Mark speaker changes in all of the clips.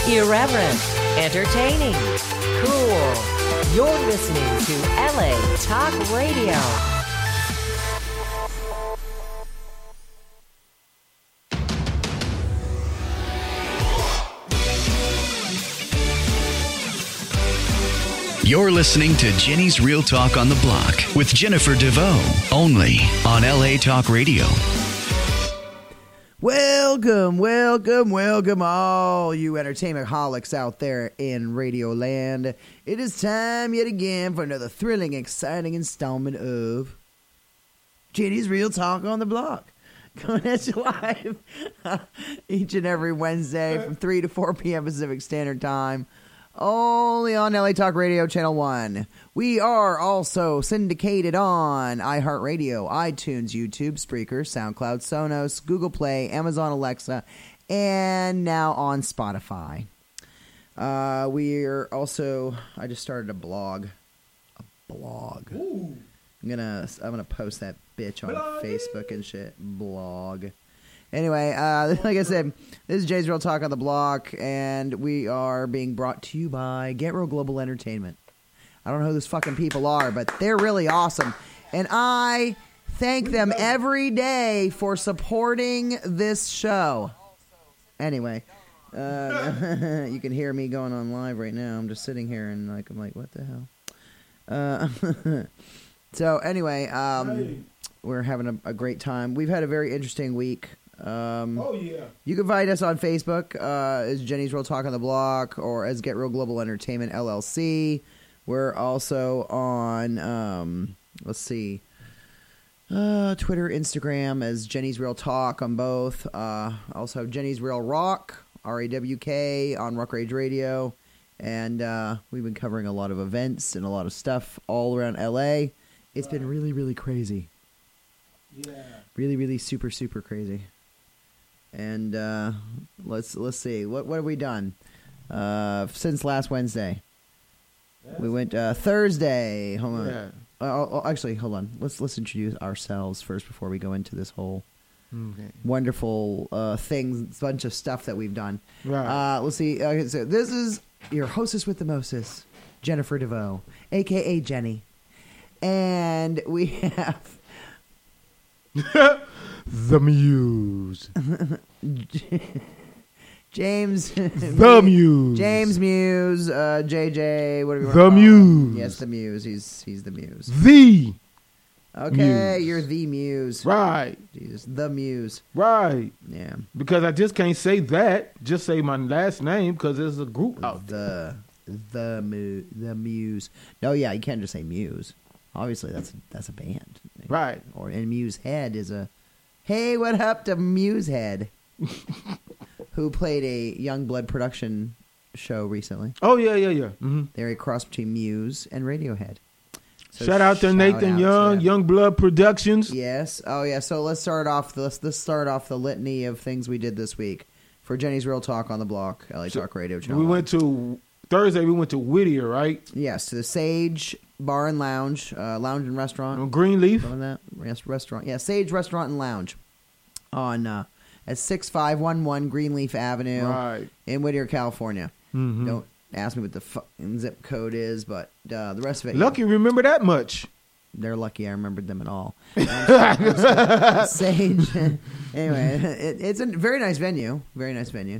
Speaker 1: Irreverent, entertaining, cool. You're listening to LA Talk Radio.
Speaker 2: You're listening to Jenny's Real Talk on the Block with Jennifer DeVoe, only on LA Talk Radio.
Speaker 3: Welcome, welcome, welcome, all you entertainment holics out there in Radio Land. It is time yet again for another thrilling, exciting installment of Jenny's Real Talk on the Block. Coming at you live each and every Wednesday from 3 to 4 p.m. Pacific Standard Time. Only on LA Talk Radio Channel 1. We are also syndicated on iHeartRadio, iTunes, YouTube, Spreaker, SoundCloud, Sonos, Google Play, Amazon Alexa, and now on Spotify. We are also, I just started a blog. Ooh. I'm gonna post that bitch on Facebook and shit. Blog. Anyway, like I said, this is Jay's Real Talk on the Block, and we are being brought to you by Get Real Global Entertainment. I don't know who those fucking people are, but they're really awesome. And I thank them every day for supporting this show. Anyway, you can hear me going on live right now. I'm just sitting here and I'm like, what the hell? So anyway, we're having a great time. We've had a very interesting week. You can find us on Facebook as Jenny's Real Talk on the Block or as Get Real Global Entertainment LLC. We're also on Twitter, Instagram as Jenny's Real Talk on both. Also have Jenny's Real Rock, RAWK on Rock Rage Radio, and we've been covering a lot of events and a lot of stuff all around LA. It's been really, really crazy. Yeah. Really, really super, super crazy. And let's see. What have we done since last Wednesday? We went Thursday. Hold on. Yeah. Actually, hold on. Let's introduce ourselves first before we go into this whole wonderful bunch of stuff that we've done. Right. Let's see. Okay, so this is your hostess with the mostest, Jennifer DeVoe, a.k.a. Jenny. And we have...
Speaker 4: The Muse.
Speaker 3: James.
Speaker 4: The Muse.
Speaker 3: James Muse. JJ. Whatever you want
Speaker 4: The Muse.
Speaker 3: Yes, the Muse. He's the Muse.
Speaker 4: The
Speaker 3: Okay,
Speaker 4: Muse.
Speaker 3: you're the Muse.
Speaker 4: Right.
Speaker 3: Jesus, the Muse.
Speaker 4: Right.
Speaker 3: Yeah.
Speaker 4: Because I just can't say that. Just say my last name because there's a group out there.
Speaker 3: The Muse. No, yeah, you can't just say Muse. Obviously, that's a band.
Speaker 4: Right.
Speaker 3: And Muse Head is a... Hey, what up to Muse Head? Who played a Youngblood production show recently.
Speaker 4: Oh, yeah. Mm-hmm.
Speaker 3: They're a cross between Muse and Radiohead. So
Speaker 4: shout out to Nathan Young, Youngblood Productions.
Speaker 3: Yes. Oh, yeah. So let's start off the litany of things we did this week for Jenny's Real Talk on the Block, LA Talk Radio Channel.
Speaker 4: Thursday, we went to Whittier, right?
Speaker 3: Yes, to the Sage Bar and Lounge, Lounge and Restaurant.
Speaker 4: On Greenleaf.
Speaker 3: Restaurant. Yeah, Sage Restaurant and Lounge on at 6511 Greenleaf Avenue in Whittier, California. Mm-hmm. Don't ask me what the fucking zip code is, but the rest of it...
Speaker 4: Lucky remember that much.
Speaker 3: They're lucky I remembered them at all. Sage. Anyway, it's a very nice venue. Very nice venue.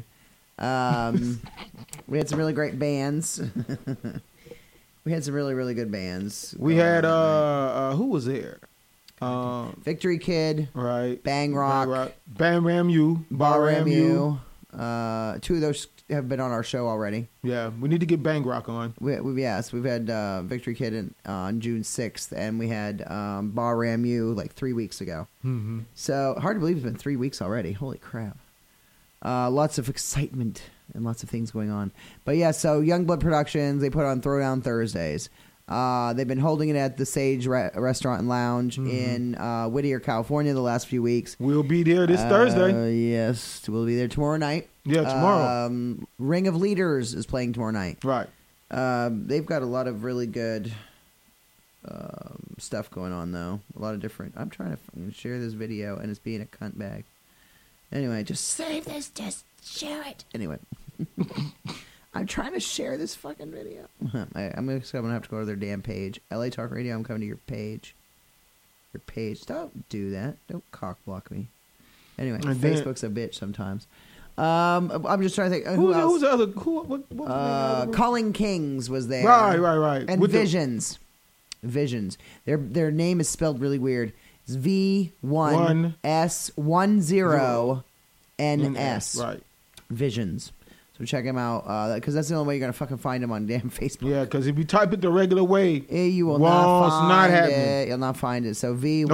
Speaker 3: We had some really great bands. We had some really, really good bands.
Speaker 4: We had who was there?
Speaker 3: Victory Kid,
Speaker 4: right?
Speaker 3: Bang Rock,
Speaker 4: Bam Ram U,
Speaker 3: Bar Ram U. Two of those have been on our show already.
Speaker 4: Yeah, we need to get Bang Rock on.
Speaker 3: We've had Victory Kid on June 6th, and we had Bar Ram U like 3 weeks ago. Mm-hmm. So hard to believe it's been 3 weeks already. Holy crap! Lots of excitement and lots of things going on. But yeah, so Youngblood Productions, they put on Throwdown Thursdays. They've been holding it at the Sage Restaurant and Lounge in Whittier, California the last few weeks.
Speaker 4: We'll be there this Thursday.
Speaker 3: Yes, we'll be there tomorrow night.
Speaker 4: Yeah, tomorrow.
Speaker 3: Ring of Leaders is playing tomorrow night.
Speaker 4: Right.
Speaker 3: They've got a lot of really good stuff going on, though. A lot of different... I'm trying to share this video, and it's being a cunt bag. Anyway, just save this. Just share it. Anyway. I'm trying to share this fucking video. I'm gonna have to go to their damn page. LA Talk Radio. I'm coming to your page. Your page. Don't do that. Don't cock block me. Anyway, Facebook's a bitch sometimes. I'm just trying to think. Who else?
Speaker 4: Who's the other? What
Speaker 3: Calling Kings was there.
Speaker 4: Right.
Speaker 3: And Visions. Visions. Their name is spelled really weird. It's V1S10NS.
Speaker 4: Right.
Speaker 3: Visions. So check them out, because that's the only way you're going to fucking find them on damn Facebook.
Speaker 4: Yeah, because if you type it the regular way,
Speaker 3: you will
Speaker 4: not
Speaker 3: find
Speaker 4: happening.
Speaker 3: it. You'll not find it. So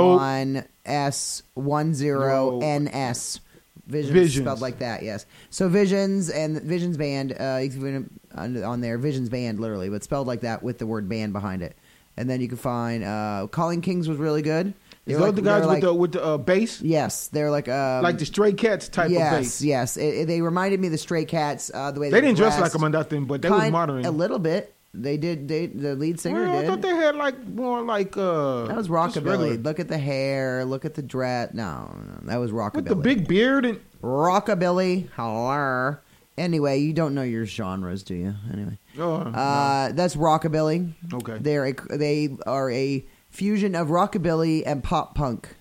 Speaker 3: V1S10NS. Visions spelled like that, yes. So Visions and Visions Band, you can on there, Visions Band literally, but spelled like that with the word band behind it. And then you can find Calling Kings was really good.
Speaker 4: Is those the guys with the bass?
Speaker 3: Yes, they're like
Speaker 4: the Stray Cats type of bass.
Speaker 3: Yes, they reminded me of the Stray Cats. The way
Speaker 4: they didn't dress like them or nothing, but they was modern.
Speaker 3: A little bit. They did. The lead singer did.
Speaker 4: I thought they had more like.
Speaker 3: That was rockabilly. Look at the hair. Look at the dress. No, that was rockabilly.
Speaker 4: With the big beard and
Speaker 3: rockabilly. Hello. Anyway, you don't know your genres, do you? Anyway,
Speaker 4: no.
Speaker 3: That's rockabilly.
Speaker 4: Okay,
Speaker 3: they are a fusion of rockabilly and pop punk.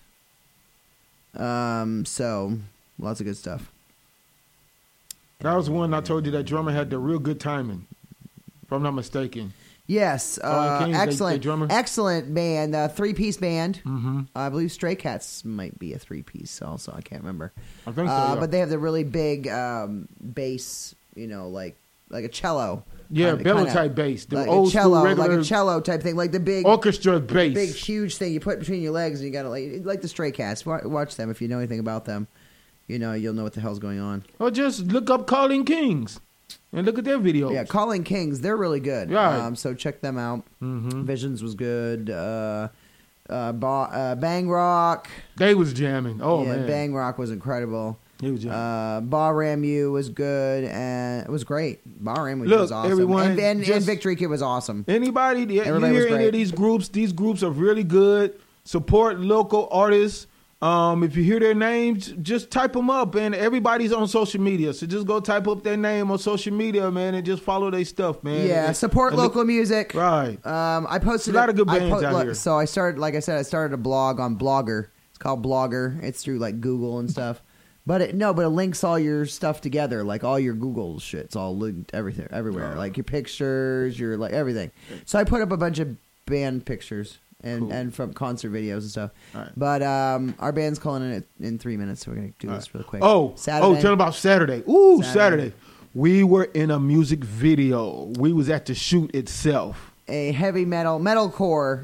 Speaker 3: So lots of good stuff.
Speaker 4: That was one I told you that drummer had the real good timing, if I'm not mistaken.
Speaker 3: Yes, excellent, excellent band, 3-piece band.
Speaker 4: Mm-hmm.
Speaker 3: I believe Stray Cats might be a 3-piece also. I can't remember.
Speaker 4: I think so. Yeah.
Speaker 3: But they have the really big bass, like a cello.
Speaker 4: Yeah, bellow type bass. The
Speaker 3: like
Speaker 4: old
Speaker 3: a cello,
Speaker 4: school regular,
Speaker 3: like a cello type thing, like the big
Speaker 4: orchestra bass,
Speaker 3: big huge thing you put between your legs, and you got to like the Stray Cats. Watch them if you know anything about them. You'll know what the hell's going on.
Speaker 4: Or just look up Calling Kings and look at their videos.
Speaker 3: Yeah, Calling Kings, they're really good.
Speaker 4: Right.
Speaker 3: So check them out.
Speaker 4: Mm-hmm.
Speaker 3: Visions was good. Bang Rock.
Speaker 4: They was jamming. Oh,
Speaker 3: yeah,
Speaker 4: man.
Speaker 3: Bang Rock was incredible.
Speaker 4: He was jamming.
Speaker 3: Ram U was good, and it was great. Ram was awesome.
Speaker 4: Everyone,
Speaker 3: and Victory Kid was awesome.
Speaker 4: Anybody, you hear any of these groups are really good. Support local artists. If you hear their names, just type them up, and everybody's on social media. So just go type up their name on social media, man, and just follow their stuff, man.
Speaker 3: Yeah, support local music.
Speaker 4: Right.
Speaker 3: I posted
Speaker 4: a lot of good bands out here.
Speaker 3: So I started a blog on Blogger. It's called Blogger. It's through like Google and stuff. But it links all your stuff together, like all your Google shit. It's all linked everywhere, like your pictures, your like everything. So I put up a bunch of band pictures. And from concert videos and stuff. Right. But our band's calling in 3 minutes, so we're going to do this real quick.
Speaker 4: Saturday. Tell them about Saturday. Ooh, Saturday. We were in a music video. We was at the shoot itself.
Speaker 3: A metalcore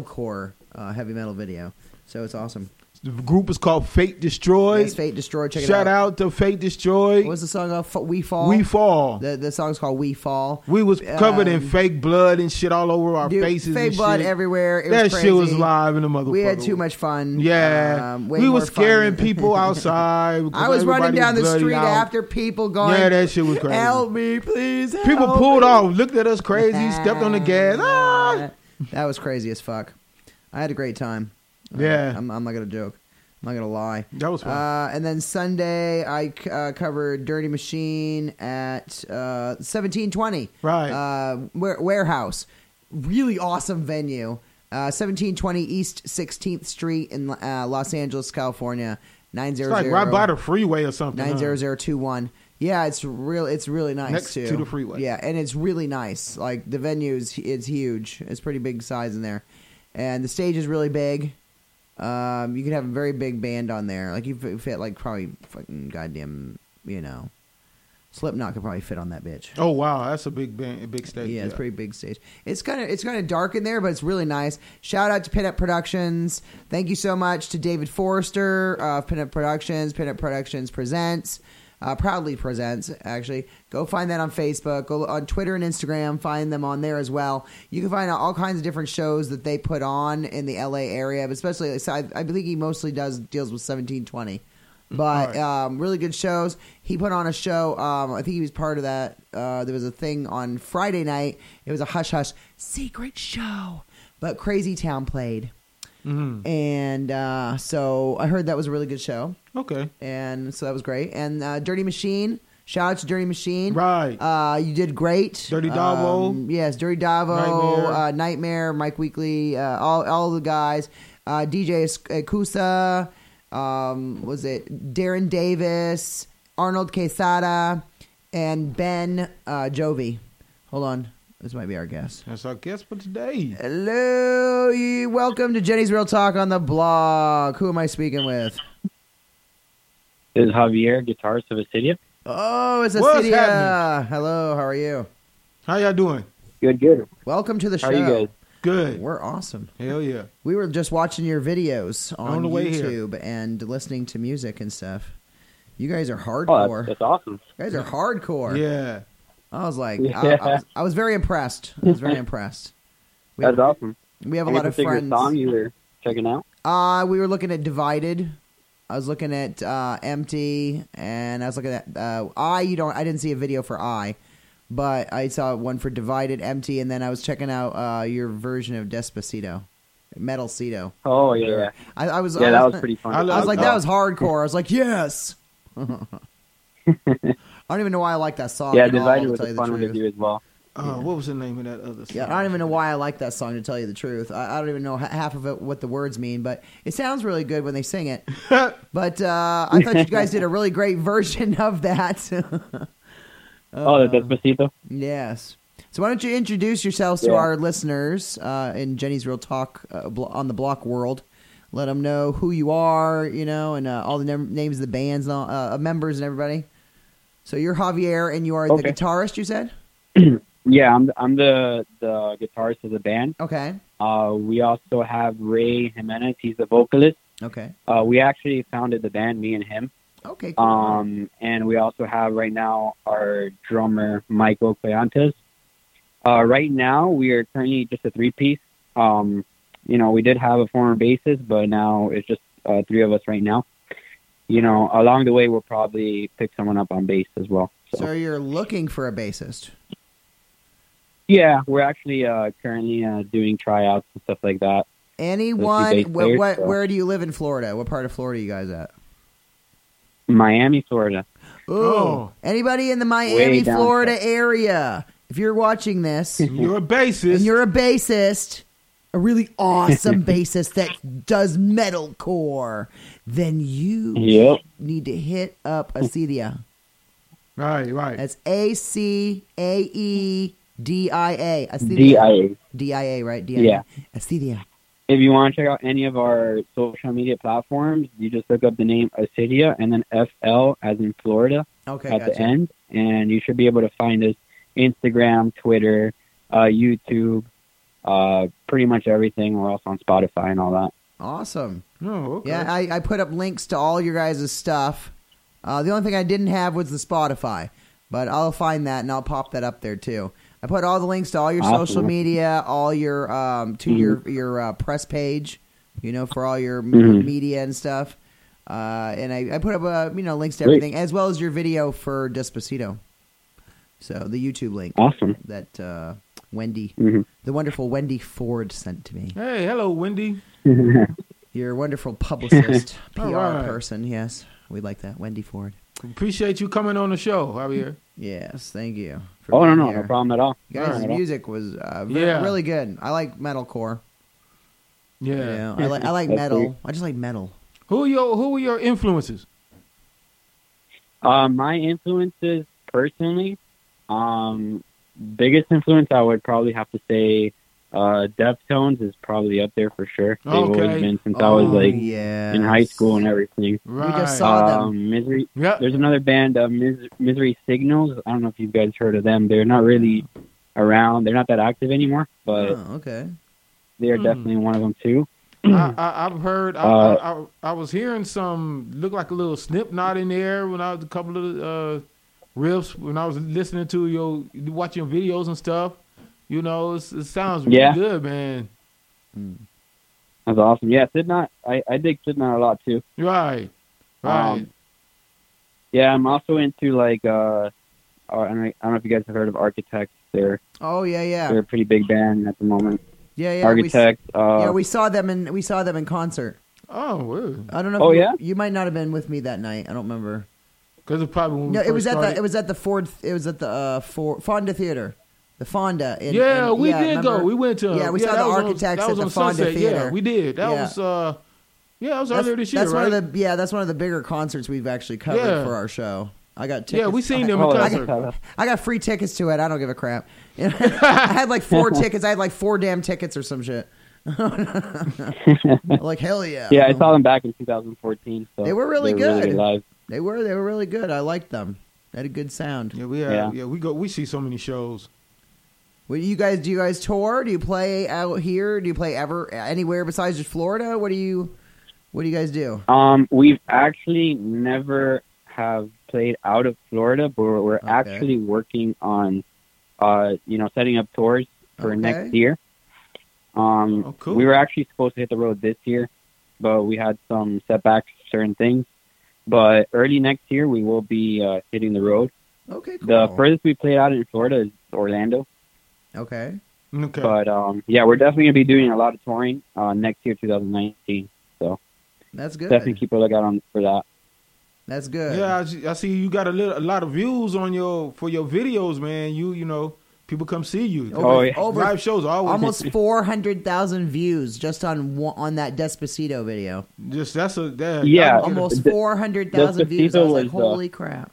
Speaker 3: heavy metal video. So it's awesome.
Speaker 4: The group is called Fate Destroyed.
Speaker 3: Yes, Fate Destroyed. Check it
Speaker 4: out. Shout out to Fate Destroyed.
Speaker 3: What's the song called? We Fall.
Speaker 4: We Fall.
Speaker 3: The song's called We Fall.
Speaker 4: We was covered in fake blood and shit all over our faces.
Speaker 3: Fake
Speaker 4: and
Speaker 3: blood
Speaker 4: shit.
Speaker 3: everywhere.
Speaker 4: That shit was live in the motherfucker.
Speaker 3: We had too much fun.
Speaker 4: Yeah, we was scaring people outside.
Speaker 3: I was running down the street after people going.
Speaker 4: Yeah, that shit was crazy.
Speaker 3: Help me, please.
Speaker 4: People pulled off, looked at us crazy, stepped on the gas.
Speaker 3: That was crazy as fuck. I had a great time.
Speaker 4: Yeah,
Speaker 3: I'm not gonna joke. I'm not going to lie.
Speaker 4: That was fun.
Speaker 3: And then Sunday, I covered Dirty Machine at 1720.
Speaker 4: Right.
Speaker 3: Warehouse. Really awesome venue. 1720 East 16th Street in Los Angeles, California. 900.
Speaker 4: It's like right by the freeway or something.
Speaker 3: 90021. Yeah, it's really nice
Speaker 4: next
Speaker 3: too.
Speaker 4: to the freeway.
Speaker 3: Yeah, and it's really nice. Like the venue is huge. It's pretty big size in there. And the stage is really big. You could have a very big band on there. Like you fit like probably fucking goddamn, Slipknot could probably fit on that bitch.
Speaker 4: Oh wow, that's a big band, a big stage.
Speaker 3: Yeah, it's a pretty big stage. It's kind of dark in there, but it's really nice. Shout out to Pinup Productions. Thank you so much to David Forrester of Pinup Productions. Pinup Productions presents. Proudly presents, actually. Go find that on Facebook. Go on Twitter and Instagram. Find them on there as well. You can find out all kinds of different shows that they put on in the LA area, but especially, I believe he mostly deals with 1720. But really good shows. He put on a show. I think he was part of that. There was a thing on Friday night. It was a hush-hush secret show. But Crazy Town played.
Speaker 4: Mm-hmm.
Speaker 3: And so I heard that was a really good show.
Speaker 4: Okay.
Speaker 3: And so that was great. And Dirty Machine Shout out to Dirty Machine.
Speaker 4: Right.
Speaker 3: You did great.
Speaker 4: Dirty Davo.
Speaker 3: Yes, Dirty Davo, Nightmare, Mike Weekly, all the guys. DJ Kusa, was it Darren Davis, Arnold Quesada, and Ben Jovi. Hold on. This might be our guest.
Speaker 4: That's our guest for today.
Speaker 3: Hello. Welcome to Jenny's Real Talk on the blog. Who am I speaking with?
Speaker 5: This is Javier, guitarist of Acidia.
Speaker 3: Oh, it's
Speaker 4: What's
Speaker 3: Acidia.
Speaker 4: happening?
Speaker 3: Hello, how are you?
Speaker 4: How y'all doing?
Speaker 5: Good.
Speaker 3: Welcome to the show.
Speaker 5: How are you guys?
Speaker 4: Good.
Speaker 3: We're awesome.
Speaker 4: Hell yeah.
Speaker 3: We were just watching your videos on
Speaker 4: the way here.
Speaker 3: YouTube and listening to music and stuff. You guys are
Speaker 5: Oh,
Speaker 3: hardcore.
Speaker 5: that's awesome.
Speaker 3: You guys are hardcore.
Speaker 4: Yeah.
Speaker 3: I was like,
Speaker 5: Yeah.
Speaker 3: I was very impressed. I was very impressed.
Speaker 5: That's awesome.
Speaker 3: We have a
Speaker 5: Any
Speaker 3: lot of
Speaker 5: particular
Speaker 3: friends.
Speaker 5: song you were checking out?
Speaker 3: We were looking at Divided. I was looking at Empty, and I was looking at I didn't see a video for I, but I saw one for Divided, Empty, and then I was checking out your version of Despacito, Metalcito.
Speaker 5: Oh yeah.
Speaker 3: I was
Speaker 5: Yeah, that was pretty fun.
Speaker 4: I
Speaker 3: I was like, that was hardcore. I was like, yes. I don't even know why I like that song.
Speaker 5: Yeah,
Speaker 3: at all,
Speaker 5: Divided
Speaker 3: to
Speaker 5: was
Speaker 3: tell
Speaker 5: a
Speaker 3: you
Speaker 5: fun
Speaker 3: the
Speaker 5: one to
Speaker 3: truth.
Speaker 5: do as well.
Speaker 4: What was the name of that other song?
Speaker 3: Yeah, I don't even know why I like that song, to tell you the truth. I don't even know half of it, what the words mean, but it sounds really good when they sing it. But I thought you guys did a really great version of that.
Speaker 5: The Despacito?
Speaker 3: Yes. So why don't you introduce yourselves to our listeners in Jenny's Real Talk on the Block world. Let them know who you are, and all the names of the bands and all, members and everybody. So you're Javier, and you are the guitarist, you said?
Speaker 5: Yeah, I'm the guitarist of the band.
Speaker 3: Okay.
Speaker 5: We also have Ray Jimenez. He's the vocalist.
Speaker 3: Okay.
Speaker 5: We actually founded the band, me and him.
Speaker 3: Okay, cool.
Speaker 5: And we also have right now our drummer, Michael Cleantes. Right now, we are currently just a three-piece. We did have a former bassist, but now it's just three of us right now. Along the way, we'll probably pick someone up on bass as well.
Speaker 3: So you're looking for a bassist?
Speaker 5: Yeah, we're actually currently doing tryouts and stuff like that.
Speaker 3: Anyone?
Speaker 5: bass players,
Speaker 3: Where do you live in Florida? What part of Florida are you guys at?
Speaker 5: Miami, Florida.
Speaker 3: Oh. Anybody in the Miami,
Speaker 5: Way down
Speaker 3: Florida
Speaker 5: south.
Speaker 3: area? If you're watching this
Speaker 4: You're a bassist.
Speaker 3: and you're a bassist, a really awesome bassist that does metalcore, then you
Speaker 5: Yep.
Speaker 3: need to hit up Acedia.
Speaker 4: Right.
Speaker 3: That's ACAEDIA. Acedia.
Speaker 5: DIA.
Speaker 3: DIA, right? DIA.
Speaker 5: Yeah.
Speaker 3: Acedia.
Speaker 5: If you want to check out any of our social media platforms, you just look up the name Acidia and then FL as in Florida
Speaker 3: Okay,
Speaker 5: at
Speaker 3: gotcha.
Speaker 5: the end, and you should be able to find us Instagram, Twitter, YouTube, pretty much everything. We're also on Spotify and all that.
Speaker 3: Awesome.
Speaker 4: Oh, okay.
Speaker 3: Yeah, I put up links to all your guys' stuff. The only thing I didn't have was the Spotify, but I'll find that and I'll pop that up there too. I put all the links to all your
Speaker 5: Awesome.
Speaker 3: social media, all your your press page, for all your
Speaker 5: Mhm.
Speaker 3: media and stuff. And I put up links to
Speaker 5: Great.
Speaker 3: everything as well as your video for Despacito. So the YouTube link
Speaker 5: Awesome.
Speaker 3: that Wendy,
Speaker 5: Mhm.
Speaker 3: the wonderful Wendy Ford sent to me.
Speaker 4: Hey, hello, Wendy.
Speaker 3: Your wonderful publicist,
Speaker 4: All
Speaker 3: PR
Speaker 4: right.
Speaker 3: person. Yes, we like that, Wendy Ford.
Speaker 4: Appreciate you coming on the show, Javier.
Speaker 3: Yes, thank you. for
Speaker 5: Oh,
Speaker 3: being
Speaker 5: no
Speaker 3: here.
Speaker 5: problem at all.
Speaker 3: You guys'
Speaker 5: All right.
Speaker 3: music was
Speaker 4: Yeah.
Speaker 3: really good. I like metalcore.
Speaker 4: Yeah.
Speaker 3: I like
Speaker 5: That's
Speaker 3: metal.
Speaker 5: great.
Speaker 3: I just like metal.
Speaker 4: Who were your influences?
Speaker 5: My influences personally, biggest influence I would probably have to say Deftones is probably up there for sure. They've
Speaker 4: Okay.
Speaker 5: always been since I was like
Speaker 3: yeah.
Speaker 5: in high school and everything.
Speaker 4: Right.
Speaker 3: just saw them.
Speaker 5: Misery.
Speaker 4: Yep.
Speaker 5: There's another band, Misery Signals. I don't know if you guys heard of them. They're not really around. They're not that active anymore, but
Speaker 3: Oh, okay.
Speaker 5: they are definitely one of them too.
Speaker 4: I've heard. I was hearing some look like a little Slipknot in there when I was a couple of riffs when I was listening to watching videos and stuff. It sounds really
Speaker 5: Yeah.
Speaker 4: good, man.
Speaker 5: That's awesome. Yeah, Slipknot. I dig Slipknot a lot too.
Speaker 4: Right.
Speaker 5: Yeah, I'm also into like I don't know if you guys have heard of Architects. They're
Speaker 3: Oh yeah.
Speaker 5: a pretty big band at the moment.
Speaker 3: Yeah.
Speaker 5: Architects.
Speaker 3: We saw them in concert.
Speaker 4: Oh, weird.
Speaker 3: I don't know.
Speaker 5: Oh,
Speaker 3: if
Speaker 5: yeah?
Speaker 3: you might not have been with me that night. I don't remember.
Speaker 4: Because it's probably when we
Speaker 3: No, it was
Speaker 4: started.
Speaker 3: at the Ford. It was at the Fonda Theater, the Fonda.
Speaker 4: We did
Speaker 3: remember?
Speaker 4: go. We went to.
Speaker 3: Yeah, we saw the
Speaker 4: that was on-
Speaker 3: architects
Speaker 4: that was
Speaker 3: at the
Speaker 4: on
Speaker 3: Fonda
Speaker 4: Sunset.
Speaker 3: Theater.
Speaker 4: Yeah, we did. That was. That was earlier this year,
Speaker 3: that's
Speaker 4: right?
Speaker 3: That's one of the bigger concerts we've actually covered for our show. I got tickets.
Speaker 4: Yeah, we seen them in concert.
Speaker 3: I got free tickets to it. I don't give a crap. I had like 4 tickets. I had like 4 damn tickets or some shit. Like hell yeah.
Speaker 5: Yeah, I saw them back in 2014. So
Speaker 3: they were really good.
Speaker 5: Really live.
Speaker 3: They were really good. I liked them. They had a good sound.
Speaker 4: Yeah, we see so many shows.
Speaker 3: What do you guys tour? Do you play out here? Do you play ever anywhere besides just Florida? What do you guys do?
Speaker 5: We've actually never have played out of Florida, but we're actually working on, setting up tours for next year.
Speaker 4: Cool.
Speaker 5: We were actually supposed to hit the road this year, but we had some setbacks, certain things. But early next year, we will be hitting the road.
Speaker 3: Okay, cool.
Speaker 5: The furthest we played out in Florida is Orlando.
Speaker 3: Okay.
Speaker 5: But, we're definitely going to be doing a lot of touring next year, 2019. So
Speaker 3: that's good.
Speaker 5: Definitely keep a lookout on for that.
Speaker 3: That's good.
Speaker 4: Yeah, I see you got a lot of views on your videos, man. You know, people come see you.
Speaker 3: Over
Speaker 4: live shows always
Speaker 3: almost 400,000 views just on that Despacito video.
Speaker 4: Just
Speaker 3: almost 400,000 views. I was like, holy crap!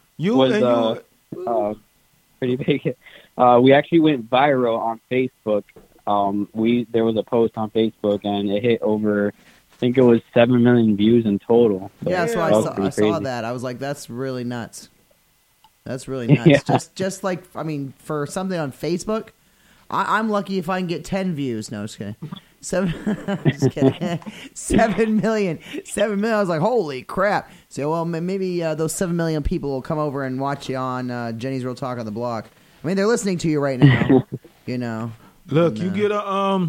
Speaker 5: Pretty big. We actually went viral on Facebook. There was a post on Facebook and it hit over, I think it was 7 million views in total. So
Speaker 3: yeah, so I saw that. I was like, that's really nuts. That's really nuts.
Speaker 5: Yeah.
Speaker 3: Just like, I mean, for something on Facebook, I'm lucky if I can get 10 views. No, just kidding. Just kidding. 7 million. 7 million. I was like, holy crap. So, well, maybe those 7 million people will come over and watch you on Jenny's Real Talk on the Block. I mean, they're listening to you right now. You know.
Speaker 4: Look, you get a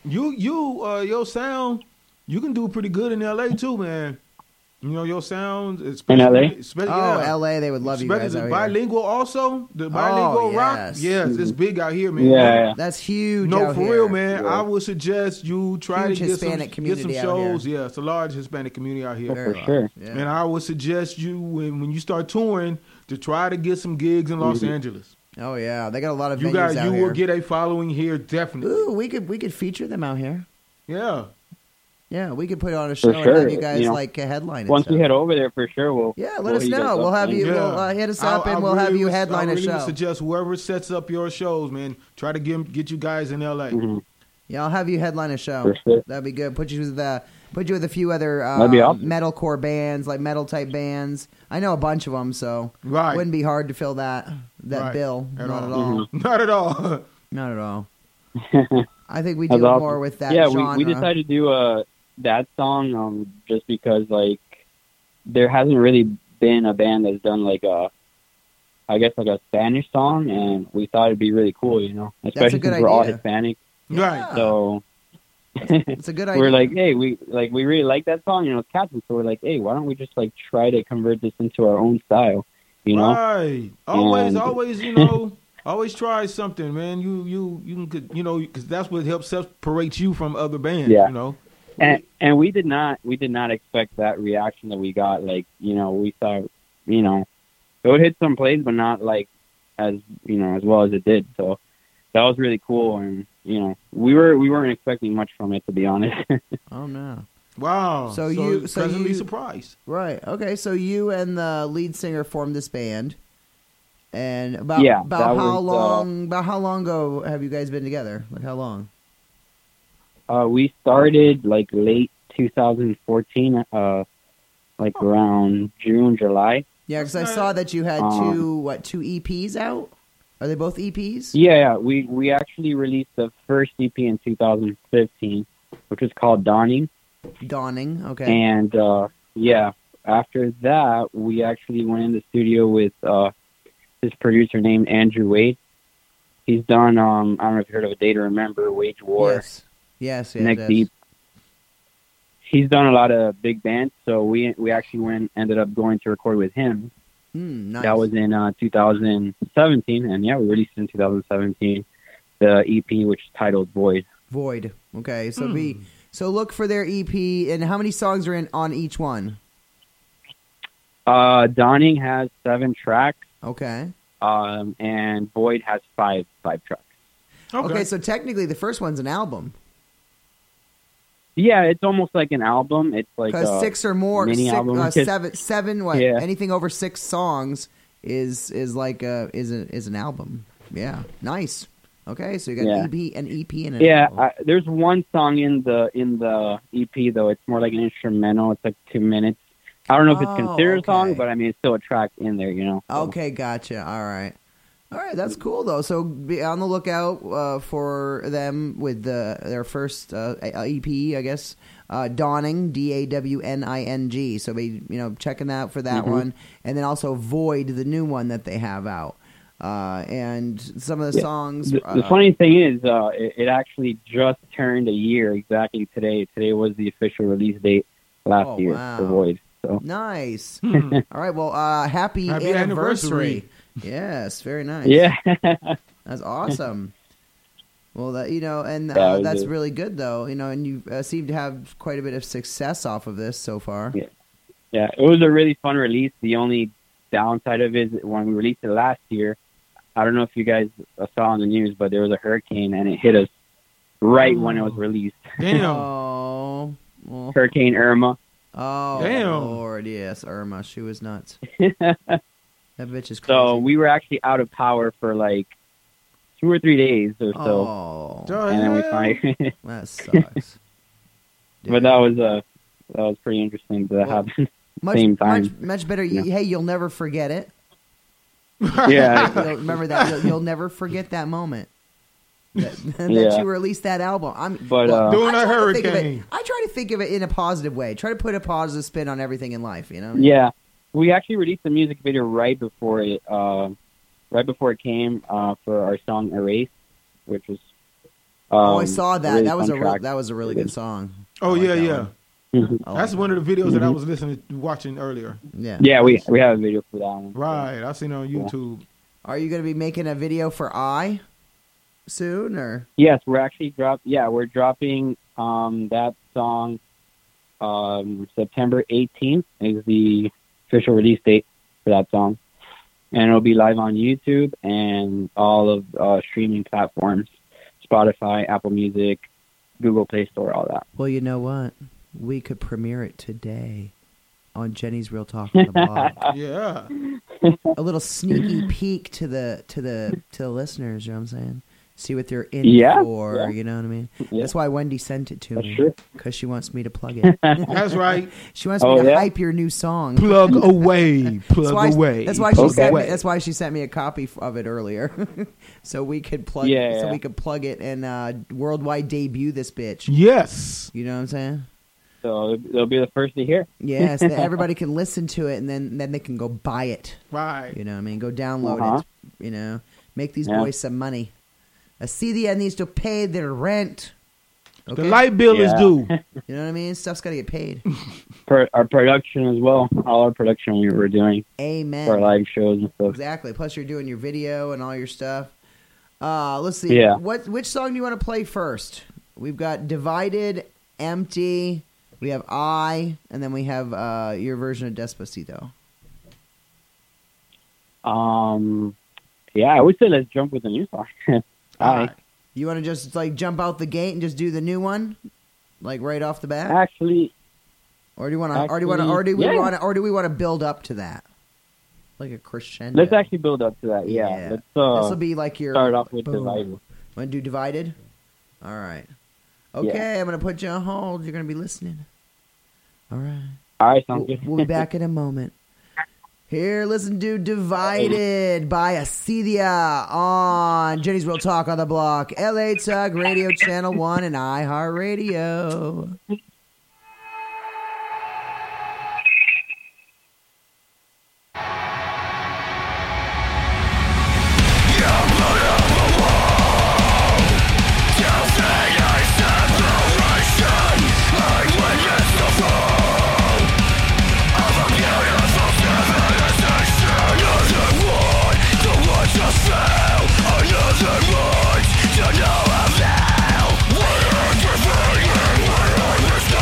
Speaker 4: your sound. You can do pretty good in LA too, man. You know your sound,
Speaker 5: especially
Speaker 4: in LA.
Speaker 3: LA, they would love you guys out
Speaker 4: bilingual
Speaker 3: here.
Speaker 4: Also, the bilingual rock. Yes, it's big out here, man.
Speaker 5: Yeah,
Speaker 3: that's huge.
Speaker 4: No,
Speaker 3: out
Speaker 4: for
Speaker 3: here.
Speaker 4: real, man. Yeah. I would suggest you try
Speaker 3: huge
Speaker 4: to get some shows.
Speaker 3: Here.
Speaker 4: Yeah, it's a large Hispanic community out here.
Speaker 5: For sure.
Speaker 3: Yeah.
Speaker 4: And I would suggest you when you start touring to try to get some gigs in Los Angeles.
Speaker 3: Oh yeah, they got a lot of venues out here.
Speaker 4: You will get a following here, definitely.
Speaker 3: Ooh, we could feature them out here.
Speaker 4: Yeah.
Speaker 3: Yeah, we could put on a show and have you guys like a headline.
Speaker 5: Once we head over there, for sure, we'll.
Speaker 3: Yeah, let us know. We'll have you. We'll hit us up and we'll have you headline a show.
Speaker 4: I really suggest whoever sets up your shows, man, try to get you guys in LA.
Speaker 5: Mm-hmm.
Speaker 3: Yeah, I'll have you headline a show.
Speaker 5: For sure.
Speaker 3: That'd be good. Put you with a few other metalcore bands, like metal type bands. I know a bunch of them, so it wouldn't be hard to fill that bill. Not at all.
Speaker 5: Mm-hmm.
Speaker 4: Not at all.
Speaker 3: Not at all. I think we do more with that.
Speaker 5: Yeah,
Speaker 3: genre.
Speaker 5: we decided to do that song just because like there hasn't really been a band that's done like a Spanish song, and we thought it'd be really cool, you know, especially since we're all Hispanic.
Speaker 4: Right.
Speaker 5: So
Speaker 3: it's a good idea.
Speaker 5: We're like, hey, we really like that song, you know, it's catchy. So we're like, hey, why don't we just like try to convert this into our own style, you know?
Speaker 4: Right. Always, you know, always try something, man. You can, you know, because that's what helps separate you from other bands.
Speaker 5: Yeah.
Speaker 4: You know.
Speaker 5: And we did not expect that reaction that we got. Like, you know, we thought, you know, it would hit some plays, but not like as, you know, as well as it did. So that was really cool. And, you know, we weren't expecting much from it, to be honest.
Speaker 3: Oh no.
Speaker 4: Wow.
Speaker 3: So you
Speaker 4: pleasantly surprised.
Speaker 3: Right. Okay. So you and the lead singer formed this band. And about how long ago have you guys been together? Like how long?
Speaker 5: We started like late 2014, like around June, July.
Speaker 3: Yeah, because I saw that you had two EPs out. Are they both EPs?
Speaker 5: Yeah. We actually released the first EP in 2015, which was called Dawning.
Speaker 3: Dawning, okay.
Speaker 5: And after that, we actually went in the studio with this producer named Andrew Wade. He's done I don't know if you heard of A Day to Remember, Wage War.
Speaker 3: Yes.
Speaker 5: Next Deep. He's done a lot of big bands, so we actually ended up going to record with him.
Speaker 3: Nice.
Speaker 5: That was in 2017, and we released it in 2017, the EP, which is titled Void.
Speaker 3: Void. Okay, so look for their EP, and how many songs are on each one?
Speaker 5: Dawning has 7 tracks.
Speaker 3: Okay.
Speaker 5: And Void has 5 tracks.
Speaker 3: Okay, so technically the first one's an album.
Speaker 5: Yeah, it's almost like an album. It's like
Speaker 3: because 6 or more,
Speaker 5: mini album.
Speaker 3: seven. What?
Speaker 5: Yeah.
Speaker 3: Anything over 6 songs is like is an album. Yeah, nice. Okay, so you got an EP and an album.
Speaker 5: There's one song in the EP though. It's more like an instrumental. It's like 2 minutes. I don't know if it's considered a song, but I mean it's still a track in there, you know. So.
Speaker 3: Okay, gotcha. All right, that's cool though. So be on the lookout for them with their first EP, I guess. Dawning, Dawning. So be checking out for that one, and then also Void, the new one that they have out. And some of the songs.
Speaker 5: The funny thing is, it actually just turned a year exactly today. Today was the official release date last year for Void. So.
Speaker 3: Nice. All right. Well, happy anniversary. Yes, very nice.
Speaker 5: Yeah.
Speaker 3: That's awesome. Well, that's really good though. And you seem to have quite a bit of success off of this so far.
Speaker 5: Yeah. It was a really fun release. The only downside of it is when we released it last year. I don't know if you guys saw on the news, but there was a hurricane and it hit us right when it was released.
Speaker 4: Damn.
Speaker 3: Oh. Well.
Speaker 5: Hurricane Irma.
Speaker 3: Oh,
Speaker 4: damn.
Speaker 3: Lord, yes, Irma. She was nuts. That bitch is crazy.
Speaker 5: So we were actually out of power for like 2 or 3 days or so.
Speaker 3: Oh.
Speaker 5: And then we finally...
Speaker 3: That sucks.
Speaker 5: But that was pretty interesting to happen at the same time.
Speaker 3: Much better. Hey, you'll never forget it.
Speaker 5: Yeah.
Speaker 3: Remember that. You'll never forget that moment. That you released that album.
Speaker 4: Doing a hurricane.
Speaker 3: I try to think of it in a positive way. Try to put a positive spin on everything in life.
Speaker 5: Yeah, we actually released the music video right before it came for our song "Erase," which was.
Speaker 3: I saw that.
Speaker 5: Really
Speaker 3: that was a really good song.
Speaker 4: Oh yeah.
Speaker 5: That's
Speaker 4: one of the videos that I was watching earlier.
Speaker 5: Yeah, we have a video for that one.
Speaker 4: Right, I've seen it on YouTube.
Speaker 3: Are you going to be making a video for I soon, or?
Speaker 5: Yes, we're actually dropping that song. September 18th is the official release date for that song, and it'll be live on YouTube and all of streaming platforms: Spotify, Apple Music, Google Play Store, all that.
Speaker 3: Well, you know what? We could premiere it today on Jenny's Real Talk on the blog.
Speaker 4: Yeah,
Speaker 3: a little sneaky peek to the listeners. You know what I'm saying? See what they're in for. Yeah. You know what I mean? Yeah. That's why Wendy sent it to me, because she wants me to plug it.
Speaker 4: That's right.
Speaker 3: She wants me to hype your new song.
Speaker 4: Plug away.
Speaker 3: That's why she sent me. That's why she sent me a copy of it earlier, so we could plug. So we could plug it and worldwide debut this bitch.
Speaker 4: Yes.
Speaker 3: You know what I'm saying?
Speaker 5: So they'll be the first to hear.
Speaker 3: Yes, everybody can listen to it, and then they can go buy it.
Speaker 4: Right.
Speaker 3: You know what I mean? Go download it. Make these boys some money. Acedia needs to pay their rent.
Speaker 4: Okay? The light bill is due.
Speaker 3: You know what I mean? Stuff's got to get paid.
Speaker 5: For our production as well. All our production we were doing.
Speaker 3: Amen.
Speaker 5: For our live shows and stuff.
Speaker 3: Exactly. Plus you're doing your video and all your stuff. Let's see.
Speaker 5: Yeah.
Speaker 3: Which song do you want to play first? We've got Divided, Empty... We have I, and then we have your version of Despacito.
Speaker 5: I would say let's jump with the new song. I.
Speaker 3: You want to just jump out the gate and just do the new one, right off the bat?
Speaker 5: Actually,
Speaker 3: or do you want to? Or do we want to build up to that, like a crescendo?
Speaker 5: Let's actually build up to that. Yeah. Let's,
Speaker 3: this will be like your
Speaker 5: start off with Divided.
Speaker 3: Want to do Divided? All right. Okay, I'm going to put you on hold. You're going to be listening. All
Speaker 5: right, sounds good.
Speaker 3: We'll be back in a moment. Here, listen to Divided by Acedia on Jenny's Real Talk on the Block, LA Talk Radio Channel 1 and iHeartRadio.
Speaker 6: To know about what I'm preferring, what I'm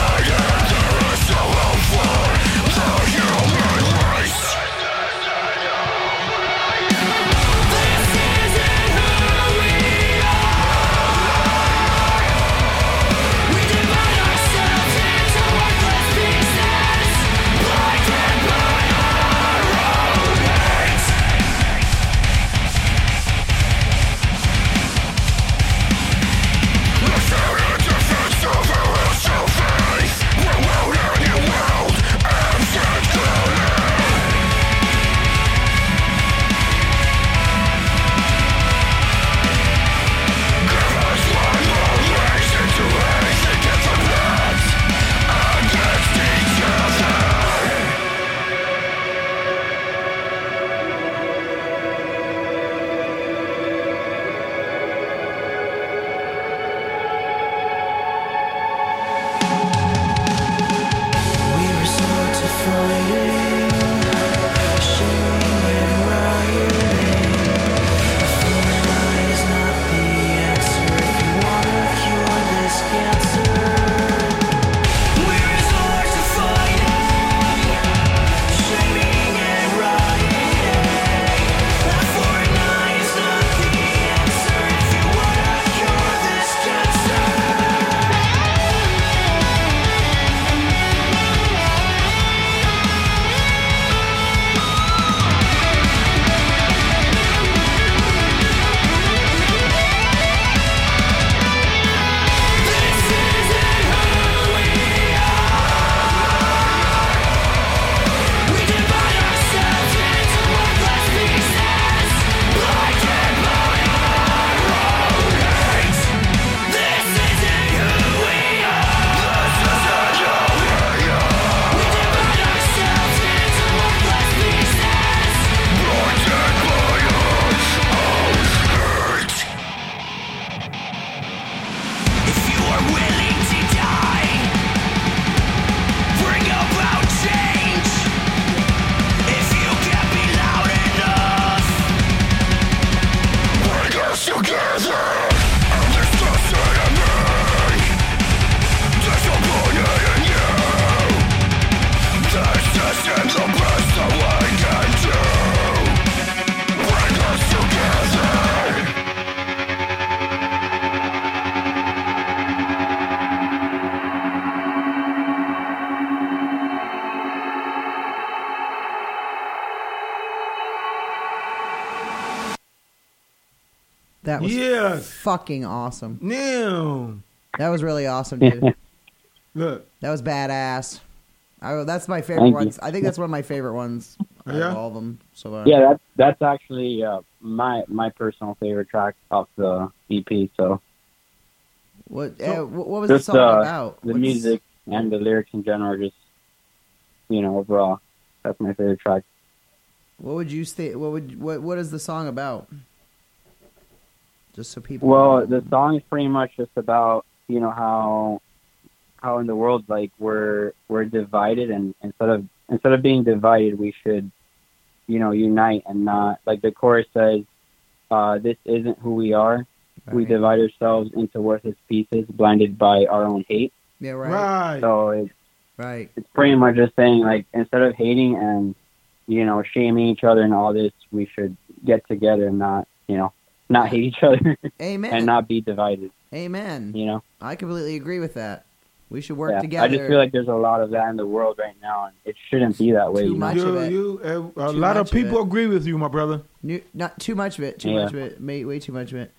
Speaker 3: That was
Speaker 4: Yes.
Speaker 3: fucking awesome.
Speaker 4: Now,
Speaker 3: That was really awesome, dude.
Speaker 4: look.
Speaker 3: That was badass. That's my favorite
Speaker 5: Thank you.
Speaker 3: ones. I think that's one of my favorite ones. Out
Speaker 4: Yeah?
Speaker 3: of all of them. So
Speaker 5: Yeah, that's actually my personal favorite track off the EP. So
Speaker 3: what was the
Speaker 5: just
Speaker 3: song about?
Speaker 5: the
Speaker 3: What's-
Speaker 5: music and the lyrics in general are just, overall, that's my favorite track.
Speaker 3: What would you say? What is the song about? Just so people.
Speaker 5: Well,
Speaker 3: know.
Speaker 5: the song is pretty much just about how in the world like we're divided, and instead of being divided, we should unite and not, like the chorus says, this isn't who we are.
Speaker 3: Right.
Speaker 5: We divide ourselves into worthless pieces, blinded by our own hate.
Speaker 3: Yeah, right.
Speaker 4: Right.
Speaker 5: So it's
Speaker 3: Right.
Speaker 5: pretty much just saying, like, instead of hating and shaming each other and all this, we should get together and not hate each other
Speaker 3: Amen.
Speaker 5: and not be divided.
Speaker 3: Amen. I completely agree with that. We should work together.
Speaker 5: I just feel like there's a lot of that in the world right now, and it shouldn't be that way.
Speaker 3: Too much of it.
Speaker 4: A lot of
Speaker 3: much of
Speaker 4: people
Speaker 3: it.
Speaker 4: agree with you, my brother.
Speaker 3: Not too much of it. Too
Speaker 5: Yeah.
Speaker 3: much of it. Way too much of it.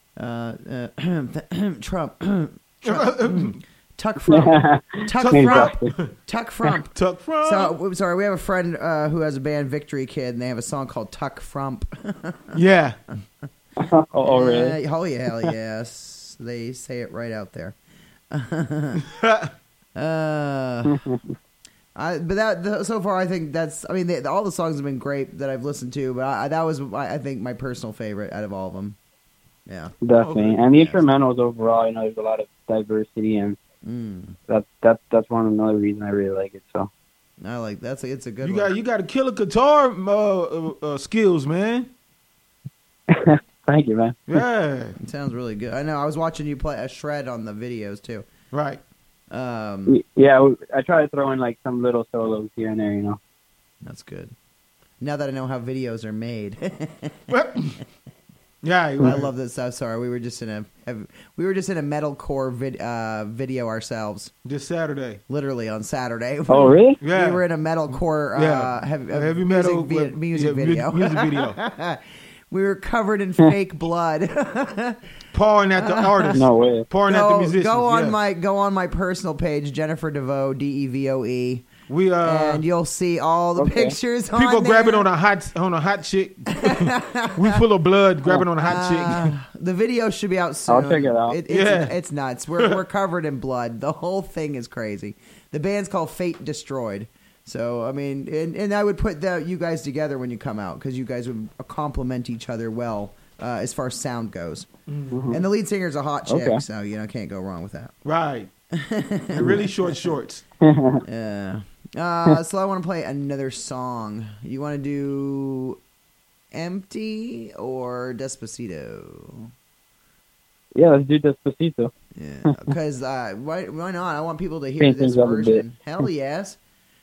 Speaker 3: Trump. Tuck Frump. Tuck Frump. Tuck Frump.
Speaker 4: Tuck from.
Speaker 3: So, sorry, we have a friend who has a band, Victory Kid, and they have a song called Tuck Frump.
Speaker 4: Yeah.
Speaker 5: Oh, really?
Speaker 3: Oh, yeah, hell yes. They say it right out there. So far, I think all the songs have been great that I've listened to, but that was, I think, my personal favorite out of all of them. Yeah.
Speaker 5: Definitely.
Speaker 4: Okay.
Speaker 5: And the instrumentals overall, there's a lot of diversity, and that's one another reason I really like it. So
Speaker 3: I like it's a good
Speaker 4: You
Speaker 3: one.
Speaker 4: got to kill a guitar skills, man.
Speaker 5: thank you, man.
Speaker 4: Yeah.
Speaker 3: It sounds really good. I know. I was watching you play a shred on the videos too.
Speaker 4: Right.
Speaker 5: Yeah, I try to throw in like some little solos here and there.
Speaker 3: That's good. Now that I know how videos are made.
Speaker 4: Yeah,
Speaker 3: I love this stuff. Sorry, we were just in a metalcore video ourselves.
Speaker 4: Just Saturday.
Speaker 3: Literally on Saturday.
Speaker 5: Oh, really?
Speaker 4: Yeah.
Speaker 3: We were in a metalcore
Speaker 4: heavy metal
Speaker 3: music video.
Speaker 4: Music video.
Speaker 3: We were covered in fake blood.
Speaker 4: Pouring at the artist.
Speaker 5: No way.
Speaker 4: Pouring at the musicians.
Speaker 3: Go on
Speaker 4: yeah.
Speaker 3: my personal page, Jennifer DeVoe, DeVoe.
Speaker 4: We
Speaker 3: And you'll see all the pictures on
Speaker 4: people
Speaker 3: there.
Speaker 4: grabbing on a hot chick. We full of blood grabbing on a hot chick.
Speaker 3: The video should be out soon.
Speaker 5: I'll check it out.
Speaker 3: It's nuts. We're covered in blood. The whole thing is crazy. The band's called Fate Destroyed. So I mean, and I would put you guys together when you come out, because you guys would complement each other well as far as sound goes. Mm-hmm. And the lead singer's a hot chick, so can't go wrong with that.
Speaker 4: Right. And really short shorts.
Speaker 3: Yeah. So I want to play another song. You want to do Empty or Despacito?
Speaker 5: Yeah, let's do Despacito.
Speaker 3: Yeah, because why not? I want people to hear
Speaker 5: Paint
Speaker 3: this
Speaker 5: things up a
Speaker 3: version.
Speaker 5: bit.
Speaker 3: Hell yes.